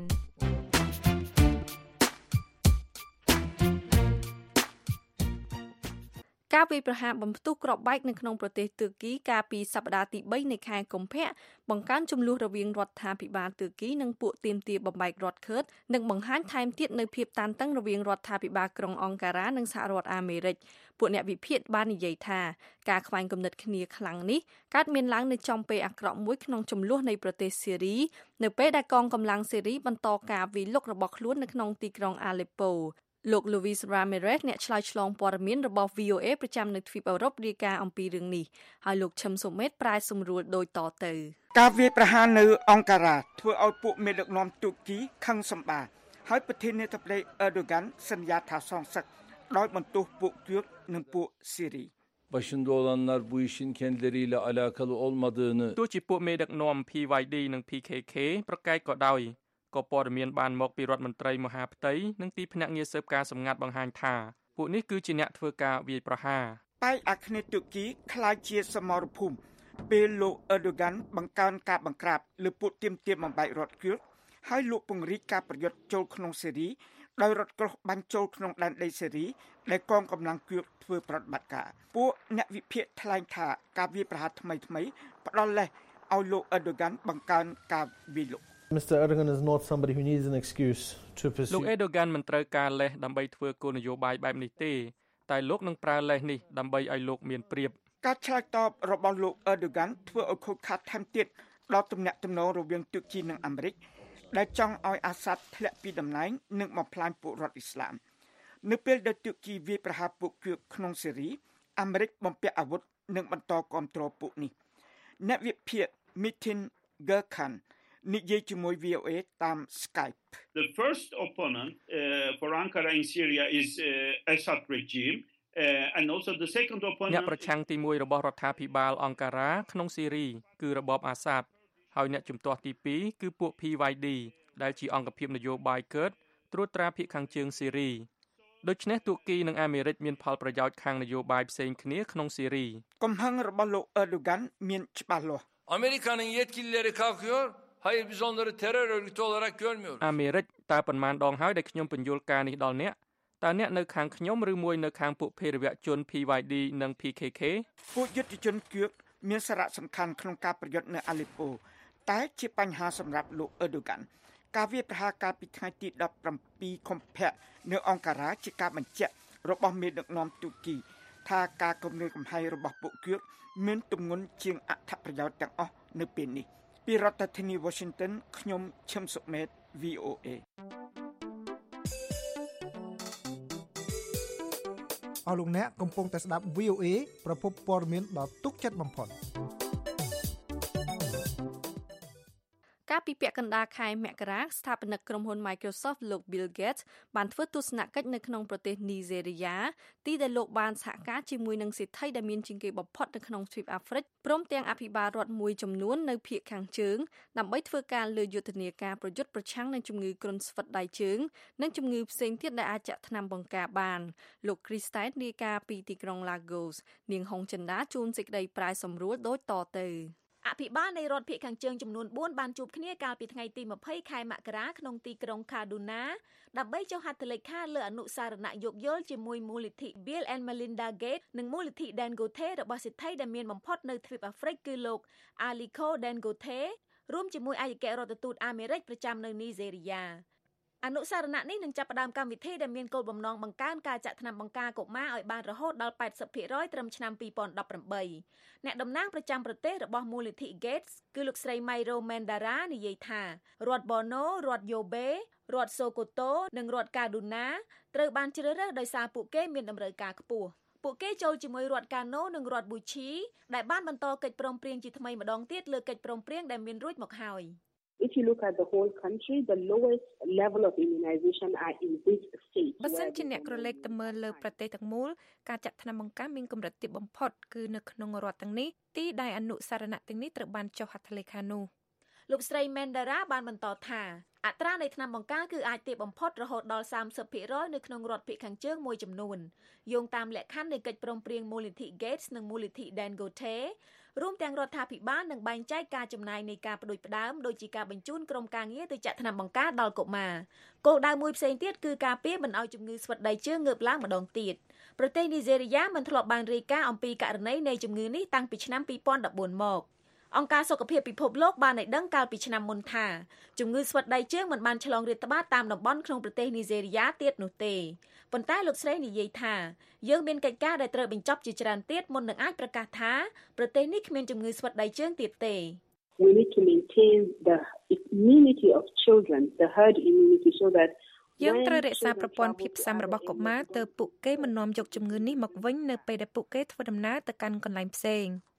ការវាយប្រហារបំផ្ទុះគ្រាប់បែកនៅក្នុងប្រទេសតឺគីកាលពីសប្តាហ៍ទីបីនៃខែកុម្ភៈបង្កើនចំនួនរវាងរដ្ឋាភិបាលតឺគីនិងពួកទាមទារបំបែករដ្ឋខឺតនិងបង្ហាញថែមទៀតនៅភាពតានតឹងរវាងរដ្ឋាភិបាលក្រុងអង្ការ៉ានិងសហរដ្ឋអាមេរិកពួកអ្នកវិភាគបាននិយាយថាការខ្វែងគំនិតគ្នាខ្លាំងនេះកើតមានឡើងនៅចំពេលអាក្រក់មួយក្នុងចំនួននៃប្រទេសស៊េរីនៅពេលដែលកងកម្លាំងស៊េរីបន្តការវាយលុករបស់ខ្លួននៅក្នុងទីក្រុងអាឡេប៉ូលោក Luis Ramirez អ្នកឆ្លើយឆ្លងព័ត៌មានរបស់ វី អូ เอ ប្រចាំនៅទ្វីបអឺរ៉ុបរាយការណ៍អំពីរឿងនេះហើយលោកឈឹមសុមេតប្រាយសម្រួលដូចតទៅការវាយប្រហារនៅអង្ការ៉ាធ្វើឲ្យពួកមេដឹកនាំទូគីខឹងសម្បាហើយប្រធានាធិបតី Erdogan សន្យាថាសងសឹកដោយបន្ទោសពួកគួរដនិងពួកស៊េរី başında olanlar bu işin kendileriyle alakalı olmadığını ទោះជាពួកមេដឹកនាំ P Y D និង P K K ប្រកែកក៏ដោយក៏ព័ត៌មានបានមកពីរដ្ឋមន្ត្រីមហាផ្ទៃនិងទីភ្នាក់ងារស៊ើបការសម្ងាត់បង្ហាញថាពួកនេះគឺជាអ្នកធ្វើការវាយប្រហារបែកអាគ្នេយ៍ទូគីខ្លាចជាសមរភូមិពេលលោកអឺដូហ្គានបង្កើនការបង្ក្រាបលើពួកទាមទារបំបែករដ្ឋគឿហើយលោកពង្រីកការប្រយុទ្ធចូលក្នុងសេរីដោយរត់ក្រោះបាញ់ចូលក្នុងដែនដីសេរីដែលកងកម្លាំងគឿធ្វើប្រតិបត្តិការពួកអ្នកវិភាគថ្លែងថាការវាយប្រហារថ្មីថ្មីផ្ដល់លេសឲ្យលោកអឺដូហ្គានបង្កើនការវាយលុក Mister Erdogan is not somebody who needs an excuse to pursue លោក Erdogan មិនត្រូវការលេសដើម្បីធ្វើគោលនយោបាយបែបនេះទេតែលោកនឹងប្រើលេសនេះដើម្បីឲ្យលោកមានប្រៀបការឆ្លើយតបរបស់លោក Erdogan ធ្វើឲ្យខូចខាតថែមទៀតដល់ទំនាក់ទំនងរវាងទូគីនិងអាមេរិកដែលចង់ឲ្យអាសាត់ធ្លាក់ពីតំណែងនិងបំផ្លាញពួករដ្ឋអ៊ីស្លាមនៅពេលដែលទូគីវាយប្រហារពួកគឿក្នុងសេរីអាមេរិកបំពាក់អាវុធនិងបន្តគាំទ្រពួកនេះអ្នកវិភាគ Metin Gerkan និយាយជាមួយ V O A តាម Skype The first opponent uh, for Ankara in Syria is uh, Assad regime uh, and also the second opponent អ្នកប្រឆាំងទីមួយរបស់រដ្ឋាភិបាលអង្ការ៉ាក្នុងស៊ីរីគឺរបបអាសាដហើយអ្នកជំទាស់ទីពីរគឺពួក P Y D ដែលជាអង្គភាពនយោបាយកើតត្រួតត្រាភាគខាងជើងស៊ីរីដូច្នេះទូគីនិងអាមេរិកមានផលប្រយោជន៍ខាងនយោបាយផ្សេងគ្នាក្នុងស៊ីរីកំហឹងរបស់លោក Erdogan មានច្បាស់លាស់ Amerika'nın yetkilileri kalkıyor hayır biz onları terör örgütü olarak görmüyoruz អាមេរិកតើប៉ុន្មានដងហើយដែលខ្ញុំបញ្យល់ការនេះដល់អ្នកតើអ្នកនៅខាងខ្ញុំឬមួយនៅខាងពួកភេរវជន P Y D និង P K K ពួកយុទ្ធជនគឿមានសារៈសំខាន់ក្នុងការប្រយុទ្ធនៅអាឡេប៉ូតែជាបញ្ហាសម្រាប់លោក Erdogan ការវាយប្រហារកាលពីថ្ងៃទីដប់ប្រាំពីរកុម្ភៈនៅអង្ការ៉ាជាការបញ្ជាក់របស់មេដឹកនាំទូគីថាការគំរាមកំហែងរបស់ពួកគឿមានទម្ងន់ជាងអត្ថប្រយោជន៍ទាំងអស់នៅពេលនេះពីរដ្ឋធានី Washington ខ្ញុំឈឹមសុមេត V O A អស់លោកអ្នកកំពុងតែស្ដាប់ V O A ប្រភពព័ត៌មានដ៏ទុកចិត្តបំផុតកាលពីពាក់កណ្ដាលខែមករាស្ថាបនិកក្រុមហ៊ុន Microsoft លោក Bill Gates បានធ្វើទស្សនកិច្ចនៅក្នុងប្រទេសនីហ្សេរីយ៉ាទីដែលលោកបានសហការជាមួយនឹងសេដ្ឋីដែលមានជាងគេបំផុតនៅក្នុងទ្វីបអាហ្វ្រិកព្រមទាំងអភិបាលរដ្ឋមួយចំនួននៅភាគខាងជើងដើម្បីធ្វើការលើយុទ្ធនាការប្រយុទ្ធប្រឆាំងនឹងជំងឺគ្រុនស្វិតដៃជើងនិងជំងឺផ្សេងទៀតដែលអាចចាក់ថ្នាំបង្ការបានលោក Christine រាយការណ៍ពីទីក្រុង Lagos នាងហុងចិន្តាជួនសេចក្តីប្រាយសម្រួលដូចតទៅអភិបាលនៃរដ្ឋភាគខាងជើងចំនួនបួនបានជួបគ្នាកាលពីថ្ងៃទីម្ភៃខែមករាក្នុងទីក្រុង Kaduna ដើម្បីចុះហត្ថលេខាលើអនុសារណៈយោគយល់ជាមួយមូលនិធិ Bill and Melinda Gates និងមូលនិធិ Dangote របស់សេដ្ឋីដែលមានបំផុតនៅទ្វីបអាហ្វ្រិកគឺលោក Aliko Dangote រួមជាមួយឯកអគ្គរដ្ឋទូតអាមេរិកប្រចាំនៅនីហ្សេរីយ៉ាអនុសារណៈនេះនឹងចាប់ផ្ដើមកម្មវិធីដែលមានគោលបំណងបង្កើនការចាក់ថ្នាំបង្ការកុមារឲ្យបានរហូតដល់ eighty percent ត្រឹមឆ្នាំtwo thousand eighteenអ្នកតំណាងប្រចាំប្រទេសរបស់មូលនិធិ Gates គឺលោកស្រី Myro Mandara និយាយថារដ្ឋ Borno រដ្ឋ Yobe រដ្ឋ Sokoto និងរដ្ឋ Kaduna ត្រូវបានជ្រើសរើសដោយសារពួកគេមានតម្រូវការខ្ពស់ពួកគេចូលជាមួយរដ្ឋ Kano និងរដ្ឋ Buchi ដែលបានបន្តកិច្ចព្រមព្រៀងជាថ្មីម្ដងទៀតលើកិច្ចព្រមព្រៀងដែលមានរួចមកហើយ If you look at the whole country, the lowest level of immunization are in this state. បើសិនជាអ្នកក្រឡេកទៅមើលលើប្រទេសទាំងមូលការចាក់ថ្នាំបង្ការមានកម្រិតទាបបំផុតគឺនៅក្នុងរដ្ឋទាំងនេះទីដែលអនុសារណៈទាំងនេះត្រូវបានចុះហត្ថលេខានោះលោកស្រី Mandara បានបន្តថាអត្រានៃថ្នាំបង្ការគឺអាចទាបបំផុតរហូតដល់thirty percent នៅក្នុងរដ្ឋភាគខាងជើងមួយចំនួនយោងតាមលក្ខខណ្ឌនៃកិច្ចព្រមព្រៀងមូលនិធិ Gates និងមូលនិធិ Dangote រួមទាំងរដ្ឋាភិបាលនឹងបែងចែកការចំណាយនៃការផ្ដួចផ្ដើមដូចជាការបញ្ជូនក្រុមការងារទៅចាក់ថ្នាំបង្ការដល់កុមារគោលដៅមួយផ្សេងទៀតគឺការពារមិនឲ្យជំងឺស្វិតដៃជើងងើបឡើងម្ដងទៀតប្រទេសនីហ្សេរីយ៉ាមិនធ្លាប់បានរាយការណ៍អំពីករណីនៃជំងឺនេះតាំងពីឆ្នាំtwo thousand fourteenមកអង្គការសុខភាពពិភពលោកបានឲ្យដឹងកាលពីឆ្នាំមុនថាជំងឺស្វិតដៃជើងមិនបានឆ្លងរាតត្បាតតាមតំបន់ក្នុងប្រទេសនីហ្សេរីយ៉ាទៀតនោះទេប៉ុន្តែលោកស្រីនិយាយថាយើងមានកិច្ចការដែលត្រូវបញ្ចប់ជាច្រើនទៀតមុននឹងអាចប្រកាសថាប្រទេសនេះគ្មានជំងឺស្វិតដៃជើងទៀតទេ We need to maintain the immunity of children, the herd immunity so that យើងត្រូវរក្សាប្រព័ន្ធភាពស៊ាំរបស់កុមារទៅពួកគេមិននាំយកជំងឺនេះមកវិញនៅពេលដែលពួកគេធ្វើដំណើរទៅកាន់កន្លែងផ្សេង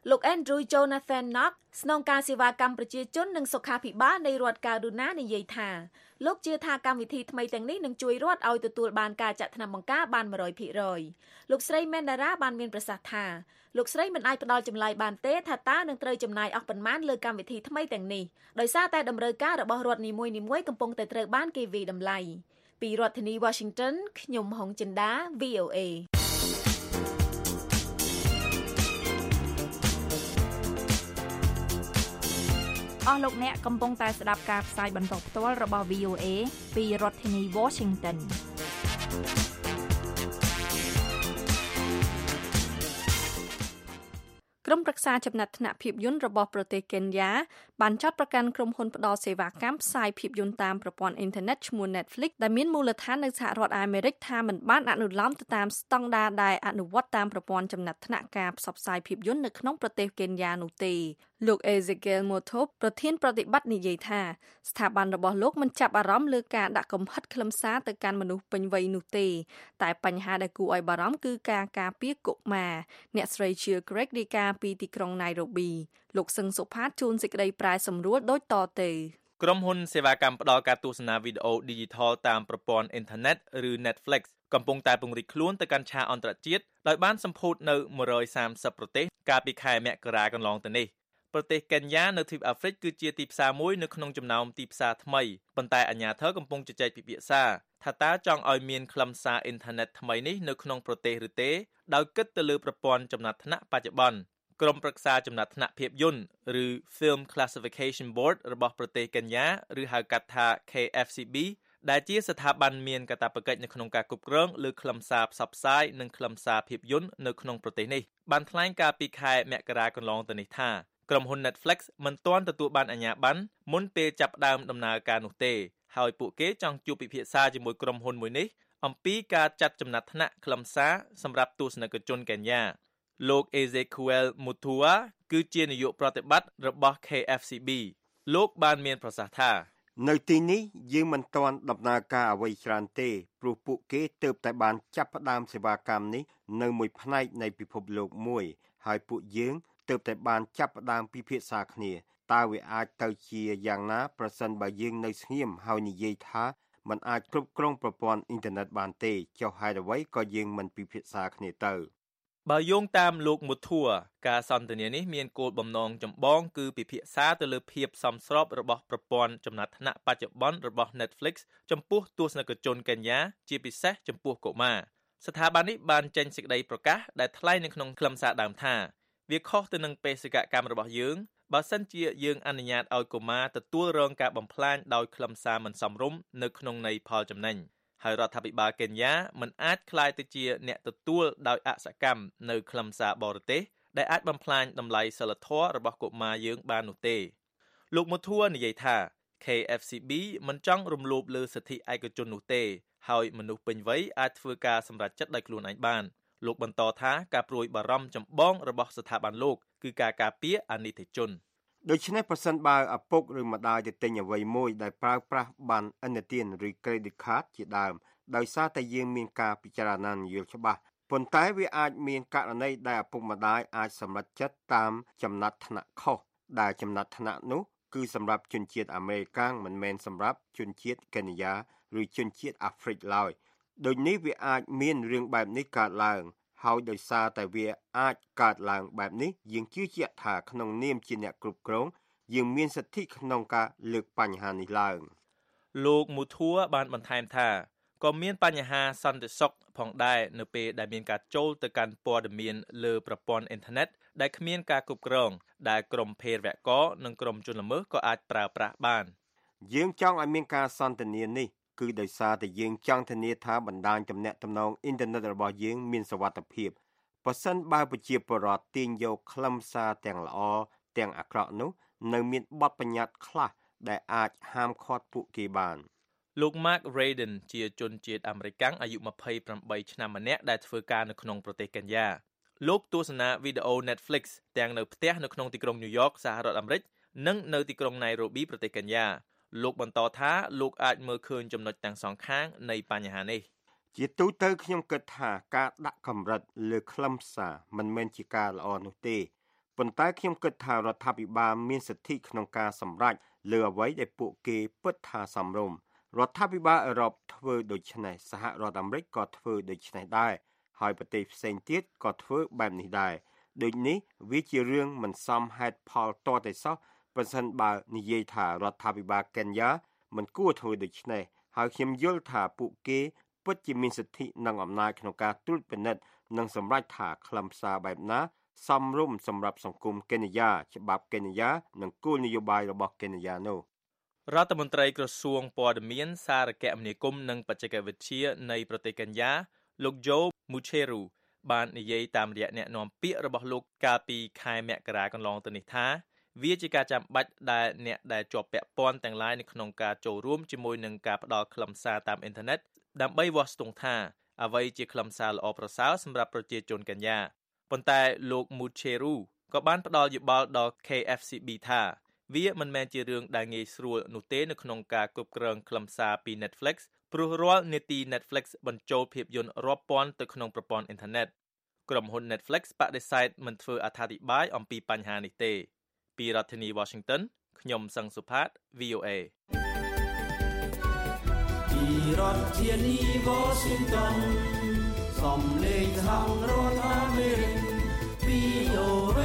លោក Andrew Jonathan Knox ស្នងការសេវាកម្មប្រជាជននិងសុខាភិបាលនៃរដ្ឋ Carolina និយាយថាលោកជឿថាកម្មវិធីថ្មីទាំងនេះនឹងជួយរដ្ឋឲ្យទទួលបានការចាក់ថ្នាំបង្ការបាន one hundred percent លោកស្រី Mendara បានមានប្រសាសន៍ថាលោកស្រីមិនអាចផ្ដល់ចម្លើយបានទេថាតើនឹងត្រូវចំណាយអស់ប៉ុន្មានលើកម្មវិធីថ្មីទាំងនេះដោយសារតែតម្រូវការរបស់រដ្ឋនីមួយៗកំពុងតែត្រូវបានគេវាយតម្លៃពីរដ្ឋធានី Washington ខ្ញុំហុងចិន្តា V O A អស់លោកអ្នកកំពុងតែស្ដាប់ការផ្សាយបន្តផ្ទាល់របស់ V O A ពីរដ្ឋធានី Washington ក្រុមប្រឹក្សាចំណាត់ថ្នាក់ភាពយន្តរបស់ប្រទេសកេនយ៉ាបានចាត់ប្រកាន់ក្រុមហ៊ុនផ្ដល់សេវាកម្មផ្សាយភាពយន្តតាមប្រព័ន្ធអ៊ីនធឺណិតឈ្មោះ Netflix ដែលមានមូលដ្ឋាននៅសហរដ្ឋអាមេរិកថាមិនបានអនុលោមទៅតាមស្តង់ដារដែលអនុវត្តតាមប្រព័ន្ធចំណាត់ថ្នាក់ការផ្សព្វផ្សាយភាពយន្តនៅក្នុងប្រទេសកេនយ៉ានោះទេលោក Ezekiel Motop ប្រធានប្រតិបត្តិនិយាយថាស្ថាប័នរបស់លោកមិនចាប់អារម្មណ៍លើការដាក់កំហិតខ្លឹមសារទៅកាន់មនុស្សពេញវ័យនោះទេតែបញ្ហាដែលគួរឲ្យបារម្ភគឺការការពារកុមារអ្នកស្រី Jill Craig រាយការណ៍ពីទីក្រុង Nairobi លោកសឹងសុផាតជួនសេចក្តីប្រែសម្រួលដូចតទៅក្រុមហ៊ុនសេវាកម្មផ្ដល់ការទស្សនាវីដេអូ Digital តាមប្រព័ន្ធអ៊ីនធឺណិតឬ Netflix កំពុងតែពង្រីកខ្លួនទៅកាន់ឆាកអន្តរជាតិដោយបានសម្ពោធនៅone hundred thirtyប្រទេសកាលពីខែមករាកន្លងទៅនេះប្រទេសកេនយ៉ានៅទ្វីបអាហ្វ្រិកគឺជាទីផ្សារមួយនៅក្នុងចំណោមទីផ្សារថ្មីប៉ុន្តែអាជ្ញាធរកំពុងជជែកពិភាក្សាថាតើចង់ឲ្យមានខ្លឹមសារអ៊ីនធឺណិតថ្មីនេះនៅក្នុងប្រទេសឬទេដោយគិតទៅលើប្រព័ន្ធចំណាត់ថ្នាក់បច្ចុប្បន្នក្រុមប្រឹក្សាចំណាត់ថ្នាក់ភាពយន្តឬ Film Classification Board របស់ប្រទេសកេនយ៉ាឬហៅកាត់ថា K F C B ដែលជាស្ថាប័នមានកាតព្វកិច្ចនៅក្នុងការគ្រប់គ្រងលើខ្លឹមសារផ្សព្វផ្សាយនិងខ្លឹមសារភាពយន្តនៅក្នុងប្រទេសនេះបានថ្លែងការពីខែមករាកន្លងទៅនេះថាក្រុមហ៊ុន Netflix មិនទាន់ទទួលបានអាជ្ញាប័ណ្ណមុនពេលចាប់ផ្ដើមដំណើរការនោះទេហើយពួកគេចង់ជួបពិភាក្សាជាមួយក្រុមហ៊ុនមួយនេះអំពីការចាត់ចំណាត់ថ្នាក់ខ្លឹមសារសម្រាប់ទស្សនិកជនកេនយ៉ាលោក Ezekiel Mutua គឺជានាយកប្រតិបត្តិរបស់ K F C B លោកបានមានប្រសាសន៍ថានៅទីនេះយើងមិនទាន់ដំណើរការអ្វីច្រើនទេព្រោះពួកគេទើបតែបានចាប់ផ្ដើមសេវាកម្មនេះនៅមួយផ្នែកនៃពិភពលោកមួយហើយពួកយើងទើបតែបានចាប់ផ្ដើមពិភាក្សាគ្នាតើវាអាចទៅជាយ៉ាងណាប្រសិនបើយើងនៅស្ងៀមហើយនិយាយថាมันអាចគ្រប់គ្រងប្រព័ន្ធអ៊ីនធឺណិតបានទេចុះហេតុអ្វីក៏យើងមិនពិភាក្សាគ្នាទៅបើយោងតាមលោកមុធัวការសន្ទនានេះមានគោលបំណងចម្បងគឺពិភាក្សាទៅលើភាពសមស្របរបស់ប្រព័ន្ធចំណាត់ថ្នាក់បច្ចុប្បន្នរបស់ Netflix ចំពោះទស្សនិកជនកេនយ៉ាជាពិសេសចំពោះកុមារស្ថាប័ននេះបានចេញសេចក្តីប្រកាសដែលថ្លែងនៅក្នុងខ្លឹមសារដើមថាវាខុសទៅនឹងបេសកកម្មរបស់យើងបើសិនជាយើងអនុញ្ញាតឲ្យកុមារទទួលរងការបំផ្លាញដោយខ្លឹមសារមិនសមរម្យនៅក្នុងន័យផលចំណេញហើយរដ្ឋាភិបាលកេនយ៉ាមិនអាចក្លាយទៅជាអ្នកទទួលដោយអសកម្មនៅខ្លឹមសារបរទេសដែលអាចបំផ្លាញតម្លៃសីលធម៌របស់កុមារយើងបាននោះទេលោកមុធัวនិយាយថា K F C B មិនចង់រំលោភលើសិទ្ធិឯកជននោះទេហើយមនុស្សពេញវ័យអាចធ្វើការសម្រេចចិត្តដោយខ្លួនឯងបានលោកបន្តថាការព្រួយបារម្ភចម្បងរបស់ស្ថាប័នលោកគឺការការពារអនិច្ចជនដូច្នេះប្រសិនបើឪពុឬម្ដាយទៅទិញអ្វីមួយដែលប្រើប្រាស់ប័ណ្ណឥណទានឬ credit card ជាដើមដោយសារតែយើងមានការពិចារណានយោបាយច្បាស់ប៉ុន្តែវាអាចមានករណីដែលឪពុកម្ដាយអាចសម្រេចចិត្តតាមចំណាត់ថ្នាក់ខុសដែលចំណាត់ថ្នាក់នោះគឺសម្រាប់ជនជាតិអាមេរិកមិនមែនសម្រាប់ជនជាតិកេនយ៉ាឬជនជាតិអាហ្វ្រិកឡើយដូចនេះវាអាចមានរឿងបែបនេះកើតឡើងហើយដោយសារតែវាអាចកើតឡើងបែបនេះយើងជឿជាក់ថាក្នុងនាមជាអ្នកគ្រប់គ្រងយើងមានសិទ្ធិក្នុងការលើកបញ្ហានេះឡើងលោកមូធัวបានបន្ថែមថាក៏មានបញ្ហាសន្តិសុខផងដែរនៅពេលដែលមានការចូលទៅកាន់ព័ត៌មានលើប្រព័ន្ធអ៊ីនធឺណិតដែលគ្មានការគ្រប់គ្រងដែលក្រុមភេរវករនិងក្រុមជនល្មើសក៏អាចប្រើប្រាស់បានយើងចង់ឲ្យមានការសន្ទនានេះគឺដោយសារតែយើងចង់ធានាថាបណ្ដាញទំនាក់ទំនងអ៊ីនធឺណិតរបស់យើងមានសុវត្ថិភាពប្រសិនបើប្រជាពលរដ្ឋទាញយកខ្លឹមសារទាំងល្អទាំងអាក្រក់នោះនៅមានបទបញ្ញត្តិខ្លះដែលអាចហាមឃាត់ពួកគេបានលោក Mark Raden ជាជនជាតិអាមេរិកអាយុtwenty-eightឆ្នាំម្នាក់ដែលធ្វើការនៅក្នុងប្រទេសកេនយ៉ាលោកទស្សនាវីដេអូ Netflix ទាំងនៅផ្ទះនៅក្នុងទីក្រុង New York សហរដ្ឋអាមេរិកនិងនៅទីក្រុង Nairobi ប្រទេសកេនយ៉ាលោកបន្តថាលោកអាចមើលឃើញចំណុចទាំងសងខាងនៃបញ្ហានេះជាទូទៅខ្ញុំគិតថាការដាក់កម្រិតលើខ្លឹមសារមិនមែនជាការល្អនោះទេ ពប៉ុន្តែខ្ញុំគិតថារដ្ឋាភិបាលមានសិទ្ធិក្នុងការសម្រេចលើអ្វីដែលពួកគេពិតថាសមរម្យរដ្ឋាភិបាលអឺរ៉ុបធ្វើដូច្នេះសហរដ្ឋអាមេរិកក៏ធ្វើដូច្នេះដែរហើយប្រទេសផ្សេងទៀតក៏ធ្វើបែបនេះដែរដូចនេះវាជារឿងមិនសមហេតុផលតតែសោះប្រសិនបើនិយាយថារដ្ឋាភិបាលកេនយ៉ាមិនគួរធ្វើដូច្នេះហើយខ្ញុំយល់ថាពួកគេពិតជាមានសិទ្ធិនិងអំណាចក្នុងការត្រួតពិនិត្យនិងសម្រេចថាខ្លឹមសារបែបណាសមរម្យសម្រាប់សង្គមកេនយ៉ាច្បាប់កេនយ៉ានិងគោលនយោបាយរបស់កេនយ៉ានោះរដ្ឋមន្ត្រីក្រសួងព័ត៌មានសារគមនាគមន៍និងបច្ចេកវិទ្យានៃប្រទេសកេនយ៉ាលោកโจ Mucheru បាននិយាយតាមរយៈអ្នកនាំពាក្យរបស់លោកកាលពីខែមករាកន្លងទៅនេះថាវាជាការចាំបាច់ដែលអ្នកដែលជាប់ពាក់ព័ន្ធទាំងឡាយនៅក្នុងការចូលរួមជាមួយនឹងការផ្ដល់ខ្លឹមសារតាមអ៊ីនធឺណិតដើម្បីវាស់ស្ទង់ថាអ្វីជាខ្លឹមសារល្អប្រសើរសម្រាប់ប្រជាជនកេនយ៉ាប៉ុន្តែលោក Mucheru ក៏បានផ្ដល់យោបល់ដល់ K F C B ថាវាមិនមែនជារឿងដែលងាយស្រួលនោះទេនៅក្នុងការគ្រប់គ្រងខ្លឹមសារពី Netflix ព្រោះរាល់នាទី Netflix បញ្ចូលភាពយន្តរាប់ពាន់ទៅក្នុងប្រព័ន្ធអ៊ីនធឺណិតក្រុមហ៊ុន Netflix បដិសេធមិនធ្វើអត្ថាធិប្បាយអំពីបញ្ហានេះទេពីរដ្ឋធានី Washington ខ្ញុំសឹងសុផាត V O A ពីរដ្ឋធានី Washington សំឡេងខាងរដ្ឋអាមេរិក V O A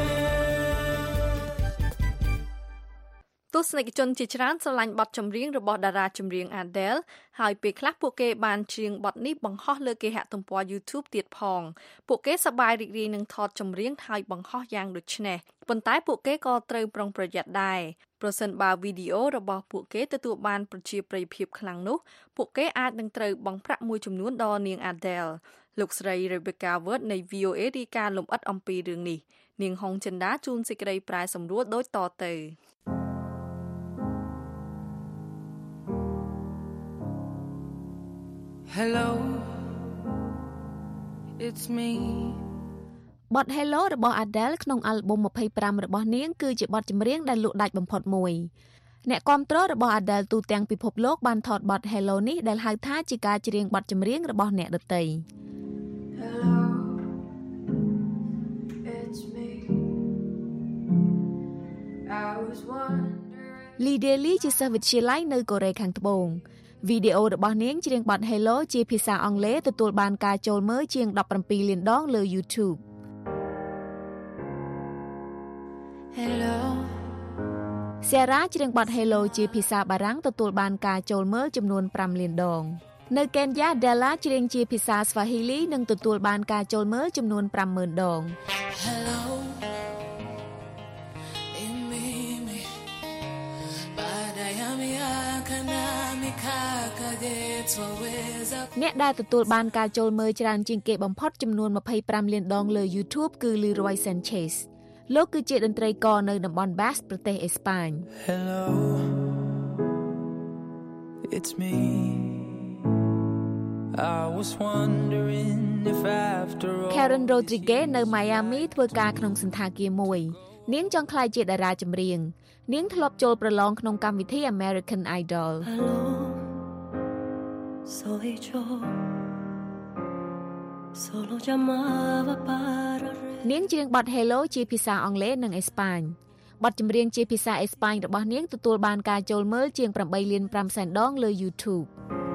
ទស្សនិកជនជាច្រើនស្រឡាញ់បទចម្រៀងរបស់តារាចម្រៀង Adele ហើយពេលខ្លះពួកគេបានច្រៀងបទនេះបង្ហោះលើគេហទំព័រ YouTube ទៀតផងពួកគេសប្បាយរីករាយនឹងថតចម្រៀងហើយបង្ហោះយ៉ាងដូចនេះប៉ុន្តែពួកគេក៏ត្រូវប្រុងប្រយ័ត្នដែរប្រសិនបើវីដេអូរបស់ពួកគេទទួលបានប្រជាប្រិយភាពខ្លាំងនោះពួកគេអាចនឹងត្រូវបង់ប្រាក់មួយចំនួនដល់នាង Adele លោកស្រី Rebecca Word នៃ V O A រាយការណ៍លម្អិតអំពីរឿងនេះនាងហុងចិន្តាជួនសេចក្តីប្រែសម្រួលដូចតទៅ Hello it's me បទ Hello របស់ Adele ក្នុងអាល់ប៊ុមยี่สิบห้าរបស់នាងគឺជាបទចម្រៀងដែលលក់ដាច់បំផុតមួយអ្នកគាំទ្ររបស់ Adele ទូទាំងពិភពលោកបានថតបទ Hello នេះដែលហៅថាជាការច្រៀងបទចម្រៀងរបស់អ្នកដទៃ Hello it's me I was wondering Lee Daly ជាសិស្សវិទ្យាល័យនៅកូរ៉េខាងត្បូងវីដេអូរបស់នាងច្រៀងបទ Hello ជាភាសាអង់គ្លេសទទួលបានការចូលមើលជាងseventeenលានដងលើ YouTube Hello Sarah ច្រៀងបទ Hello ជាភាសាបារាំងទទួលបានការចូលមើលចំនួនfiveលានដងនៅកេនយ៉ា Della ច្រៀងជាភាសា Swahili និងទទួលបានការចូលមើលចំនួនfiveម៉ឺនដង Hello អ្នកដែលទទួលបានការចូលមើលច្រើនជាងគេបំផុតចំនួនtwenty-fiveលានដងលើ YouTube គឺ Leroy Sanchez លោកគឺជាតន្ត្រីករនៅតំបន់ Basque ប្រទេសអេស្ប៉ាញ Hello it's me I was wondering if after all Karen Rodriguez នៅ Miami ធ្វើការក្នុងសន្តាគារមួយនាងចង់ក្លាយជាតារាចម្រៀងនាងធ្លាប់ចូលប្រឡងក្នុងកម្មវិធី American Idol Soy yo Solo llamaba para នាងច្រៀងបទ Hello ជាភាសាអង់គ្លេសនិងអេស្ប៉ាញបទចម្រៀងជាភាសាអេស្ប៉ាញរបស់នាងទទួលបានការចូលមើលជាងeightលានfiveសែនដងលើ YouTube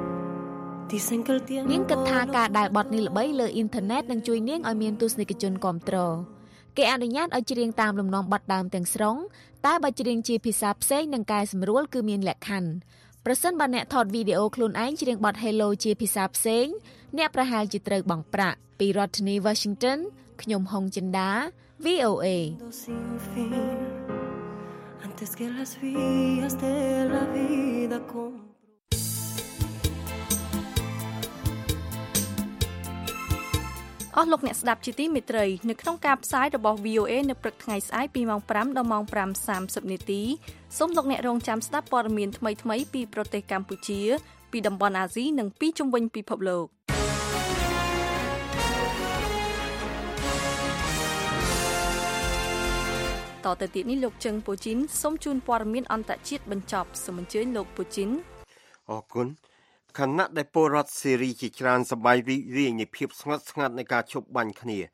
នាងគិតថាការដែលបទនេះល្បីលើអ៊ីនធឺណិតនឹងជួយនាងឲ្យមានទស្សនិកជនគាំទ្រគេអនុញ្ញាតឲ្យច្រៀងតាមលំនាំបទដើមទាំងស្រុងតែបើច្រៀងជាភាសាផ្សេងនិងកែសម្រួលគឺមានលក្ខខណ្ឌប្រសិនបើអ្នកថតវីដេអូខ្លួនឯងច្រៀងបទ Hello ជាភាសាផ្សេងអ្នកប្រហែលជាត្រូវបង់ប្រាក់ពីរដ្ឋធានី Washington ខ្ញុំហុងចិន្តា V O A Antes que las vías de la vida con អស់លោកអ្នកស្ដាប់ជាទីមេត្រីនៅក្នុងការផ្សាយរបស់ V O A នៅព្រឹកថ្ងៃស្អែកពីម៉ោងfiveដល់ម៉ោងfive thirtyនាទីសូមលោកអ្នករងចាំស្ដាប់ព័ត៌មានថ្មីៗពីប្រទេសកម្ពុជាពីតំបន់អាស៊ីនិងពីជុំវិញពិភពលោកតទៅទៀតនេះលោកជឹងពូជីនសូមជូនព័ត៌មានអន្តរជាតិបញ្ចប់សូមអញ្ជើញលោកពូជីនអរគុណខណៈដែលពលរដ្ឋសេរីជាច្រើនសប្បាយរីករាយនៃភាពស្ងប់ស្ងាត់នៃការឈប់បាញ់គ្នា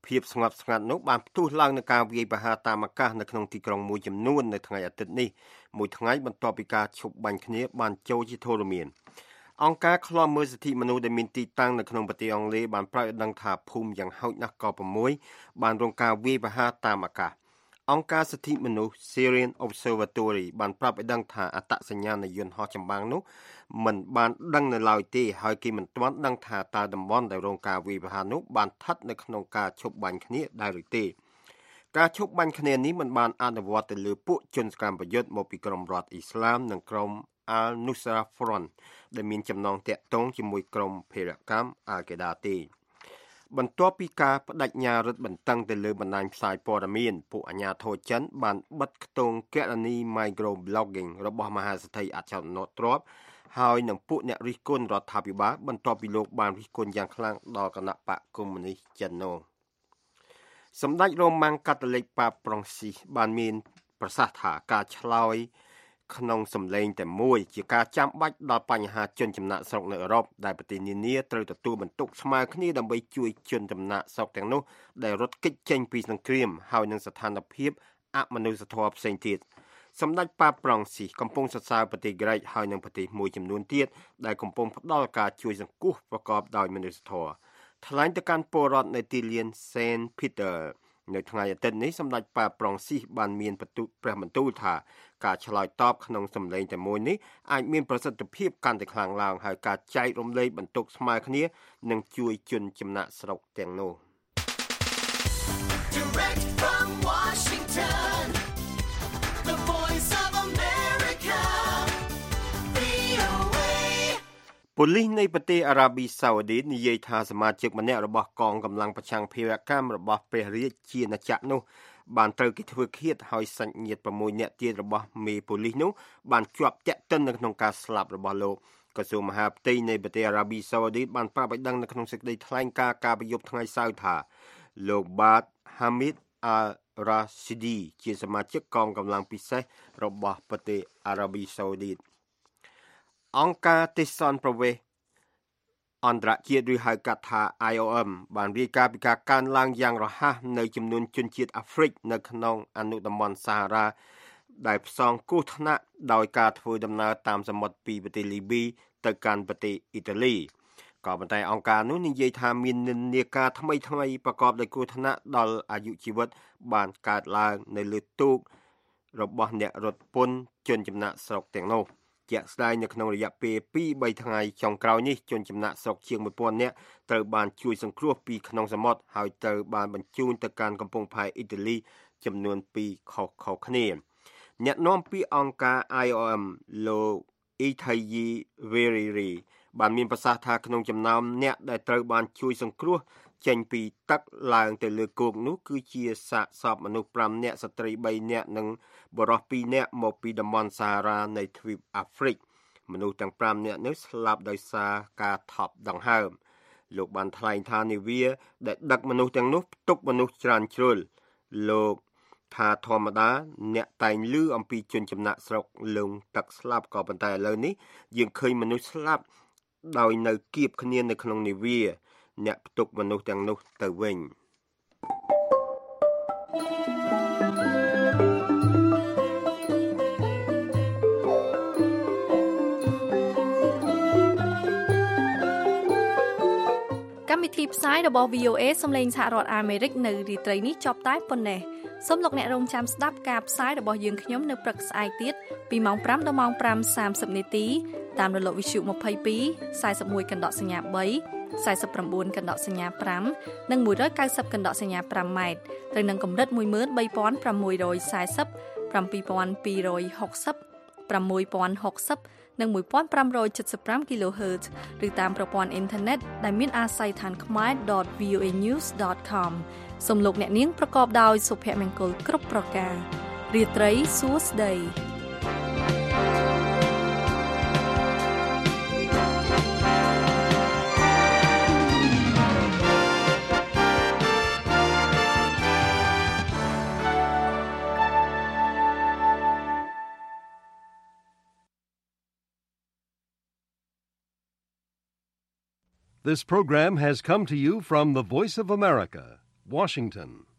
ភាពស្ងប់ស្ងាត់នោះបានផ្ទុះឡើងនឹងការវាយប្រហារតាមអាកាសនៅក្នុងទីក្រុងមួយចំនួននៅថ្ងៃអាទិត្យនេះមួយថ្ងៃបន្ទាប់ពីការឈប់បាញ់គ្នាបានចូលជាធរមានអង្គការឃ្លាំមើលសិទ្ធិមនុស្សដែលមានទីតាំងនៅក្នុងប្រទេសអង់គ្លេសបានប្រកាសដឹងថាភូមិយ៉ាងហោចណាស់ក៏៦បានរងការវាយប្រហារតាមអាកាសអង្គការសិទ្ធិមនុស្ស Syrian Observatory បានប្រាប់ឲ្យដឹងថាអត្តសញ្ញាណនៃយន្តហោះចម្បាំងនោះមិនបានដឹងនៅឡើយទេហើយគេមិនទាន់ដឹងថាតើតំបន់ដែលរងការវាយប្រហារនោះបានស្ថិតនៅក្នុងការឈប់បាញ់គ្នាដែរឬទេការឈប់បាញ់គ្នានេះមិនបានអនុវត្តទៅលើពួកជនសកម្មប្រយុទ្ធមកពីក្រុមរដ្ឋអ៊ីស្លាមនិងក្រុម Al-Nusra Front ដែលមានចំណងទាក់ទងជាមួយក្រុមភេរវកម្ម Al-Qaeda ទេបន្ទាប់ពីការបដិញ្ញារឹតបន្តឹងទៅលើបណ្ដាញផ្សាយព័ត៌មានពួកអាជ្ញាធរចិនបានបិទខ្ទង់គណនី Microblogging របស់មហាសេដ្ឋីអចលនទ្រព្យហើយនឹងពួកអ្នករិះគន់រដ្ឋាភិបាលបន្ទាប់ពីលោកបានរិះគន់យ៉ាងខ្លាំងដល់គណៈបកកុម្មុយនីសចិននោះសម្ដេចរ៉ូម៉ាំងកាតូលិកប៉ាប្រុងស៊ីសបានមានប្រសាសន៍ថាការឆ្លើយក្នុងសម្លេងតែមួយជាការចាំបាច់ដល់បញ្ហាជនចំណាក់ស្រុកនៅអឺរ៉ុបដែលប្រទេសនានាត្រូវទទួលបន្ទុកស្មើគ្នាដើម្បីជួយជនចំណាក់ស្រុកទាំងនោះដែលរត់គេចចេញពីសង្គ្រាមហើយនឹងស្ថានភាពអមនុស្សធម៌ផ្សេងទៀតសម្ដេចប៉ាប្រុងស៊ីសកំពុងសរសើរប្រទេសក្រិកហើយនឹងប្រទេសមួយចំនួនទៀតដែលកំពុងផ្ដល់ការជួយសង្គ្រោះប្រកបដោយមនុស្សធម៌ថ្លែងទៅកាន់ពលរដ្ឋនៅទីលាន Saint Peter នៅថ្ងៃអាទិត្យនេះសម្ដេចប៉ាប្រុងស៊ីសបានមានបន្ទូលព្រះបន្ទូលថាការឆ្លើយតបក្នុងសម្លេងតែមួយនេះអាចមានប្រសិទ្ធភាពកាន់តែខ្លាំងឡើងហើយការចែករំលែកបន្ទុកស្មើគ្នានឹងជួយជនចំណាក់ស្រុកទាំងនោះ Direct from Washington The Voice of America វី អូ เอប៉ូលីសនៃប្រទេសអារ៉ាប៊ីសាអូឌីតនិយាយថាសមាជិកម្នាក់របស់កងកម្លាំងប្រឆាំងភេរវកម្មរបស់ព្រះរាជាណាចក្រនោះបានត្រូវគេធ្វើឃាតហើយសាច់ញាតិ៦នាក់ទៀតរបស់មេប៉ូលីសនោះបានជាប់ទាក់ទិននៅក្នុងការស្លាប់របស់លោកក្រសួងមហាផ្ទៃនៃប្រទេសអារ៉ាប៊ីសាអូឌីតបានប្រាប់ឲ្យដឹងនៅក្នុងសេចក្តីថ្លែងការណ៍ការប្រយុទ្ធថ្ងៃសៅរ៍ថាលោកបាតហាមីតអារ៉ាស៊ីឌីជាសមាជិកកងកម្លាំងពិសេសរបស់ប្រទេសអារ៉ាប៊ីសាអូឌីតអង្គការទេសន្តប្រវេសន៍អន្តរជាតិឬហៅកាត់ថា I O M បានរាយការណ៍ពីការកើនឡើងយ៉ាងរហ័សនៅចំនួនជនជាតិអាហ្វ្រិកនៅក្នុងអនុតំបន់សាហារ៉ាដែលផ្សងគ្រោះថ្នាក់ដោយការធ្វើដំណើរតាមសមុទ្រពីប្រទេសលីប៊ីទៅកាន់ប្រទេសអ៊ីតាលីក៏ប៉ុន្តែអង្គការនោះនិយាយថាមាននិន្នាការថ្មីថ្មីប្រកបដោយគ្រោះថ្នាក់ដល់អាយុជីវិតបានកើតឡើងនៅលើទូករបស់អ្នករត់ពន្ធជនចំណាក់ស្រុកទាំងនោះជាក់ស្ដែងនៅក្នុងរយៈពេលពីរបីថ្ងៃចុងក្រោយនេះជនចំណាក់ស្រុកជាងមួយពាន់នាក់ត្រូវបានជួយសង្គ្រោះពីក្នុងសមុទ្រហើយត្រូវបានបញ្ជូនទៅកាន់កំពង់ផែអ៊ីតាលីចំនួនពីរខុសៗគ្នាអ្នកនាំពាក្យអង្គការ I O M លោកអ៊ីថៃយីវេរីរីបានមានប្រសាសន៍ថាក្នុងចំណោមអ្នកដែលត្រូវបានជួយសង្គ្រោះចេញពីទឹកឡើងទៅលើគោកនោះគឺជាសាកសពមនុស្សប្រាំនាក់ស្ត្រីបីនាក់និងបុរសពីរនាក់មកពីតំបន់សាហារ៉ានៃទ្វីបអាហ្វ្រិកមនុស្សទាំងប្រាំនាក់នេះស្លាប់ដោយសារការថប់ដង្ហើមលោកបានថ្លែងថានាវាដែលដឹកមនុស្សទាំងនោះផ្ទុកមនុស្សច្រើនជ្រុលលោកថាធម្មតាអ្នកតែងឮអំពីជនចំណាក់ស្រុកលងទឹកស្លាប់ក៏ប៉ុន្តែឥឡូវនេះយើងឃើញមនុស្សស្លាប់ដោយនៅគៀបគ្នានៅក្នុងនាវាអ្នកផ្ទុកមនុស្សទាំងនោះទៅវិញកម្មវិធីផ្សាយរបស់ វី អូ เอ សំឡេងសហរដ្ឋអាមេរិកនៅរាត្រីនេះចប់តែប៉ុណ្ណេះសូមលោកអ្នករងចាំស្ដាប់ការផ្សាយរបស់យើងខ្ញុំនៅព្រឹកស្អែកទៀតពីម៉ោងប្រាំដល់ម៉ោងប្រាំសាមសិបនាទីតាមរលកវិទ្យុម្ភៃពីរ ខ្សែសមួយកណ្ដកសញ្ញាបី ខ្សែសិបប្រាំបួនកណ្ដកសញ្ញាប្រាំនិងមួយរយកៅសិបកណ្ដកសញ្ញាប្រាំម៉ែត្រត្រូវនឹងកម្រិត មួយម៉ឺនបីពាន់ប្រាំមួយរយសែសិប ប្រាំពីរពាន់ពីររយហុកសិប ប្រាំមួយពាន់ហុកសិបនិងមួយពាន់ប្រាំរយ칠십៥ kHz ឬតាមប្រព័ន្ធអ៊ីនធឺណិតដែលមានអាស័យដ្ឋាន ខ្មែរ ដត វី អូ เอ ញូស ដត com សូមលោកអ្នកនាងប្រកបដោយសុភមង្គលគ្រប់ប្រការរាត្រីសួស្តី This program has come to you from the Voice of America, Washington.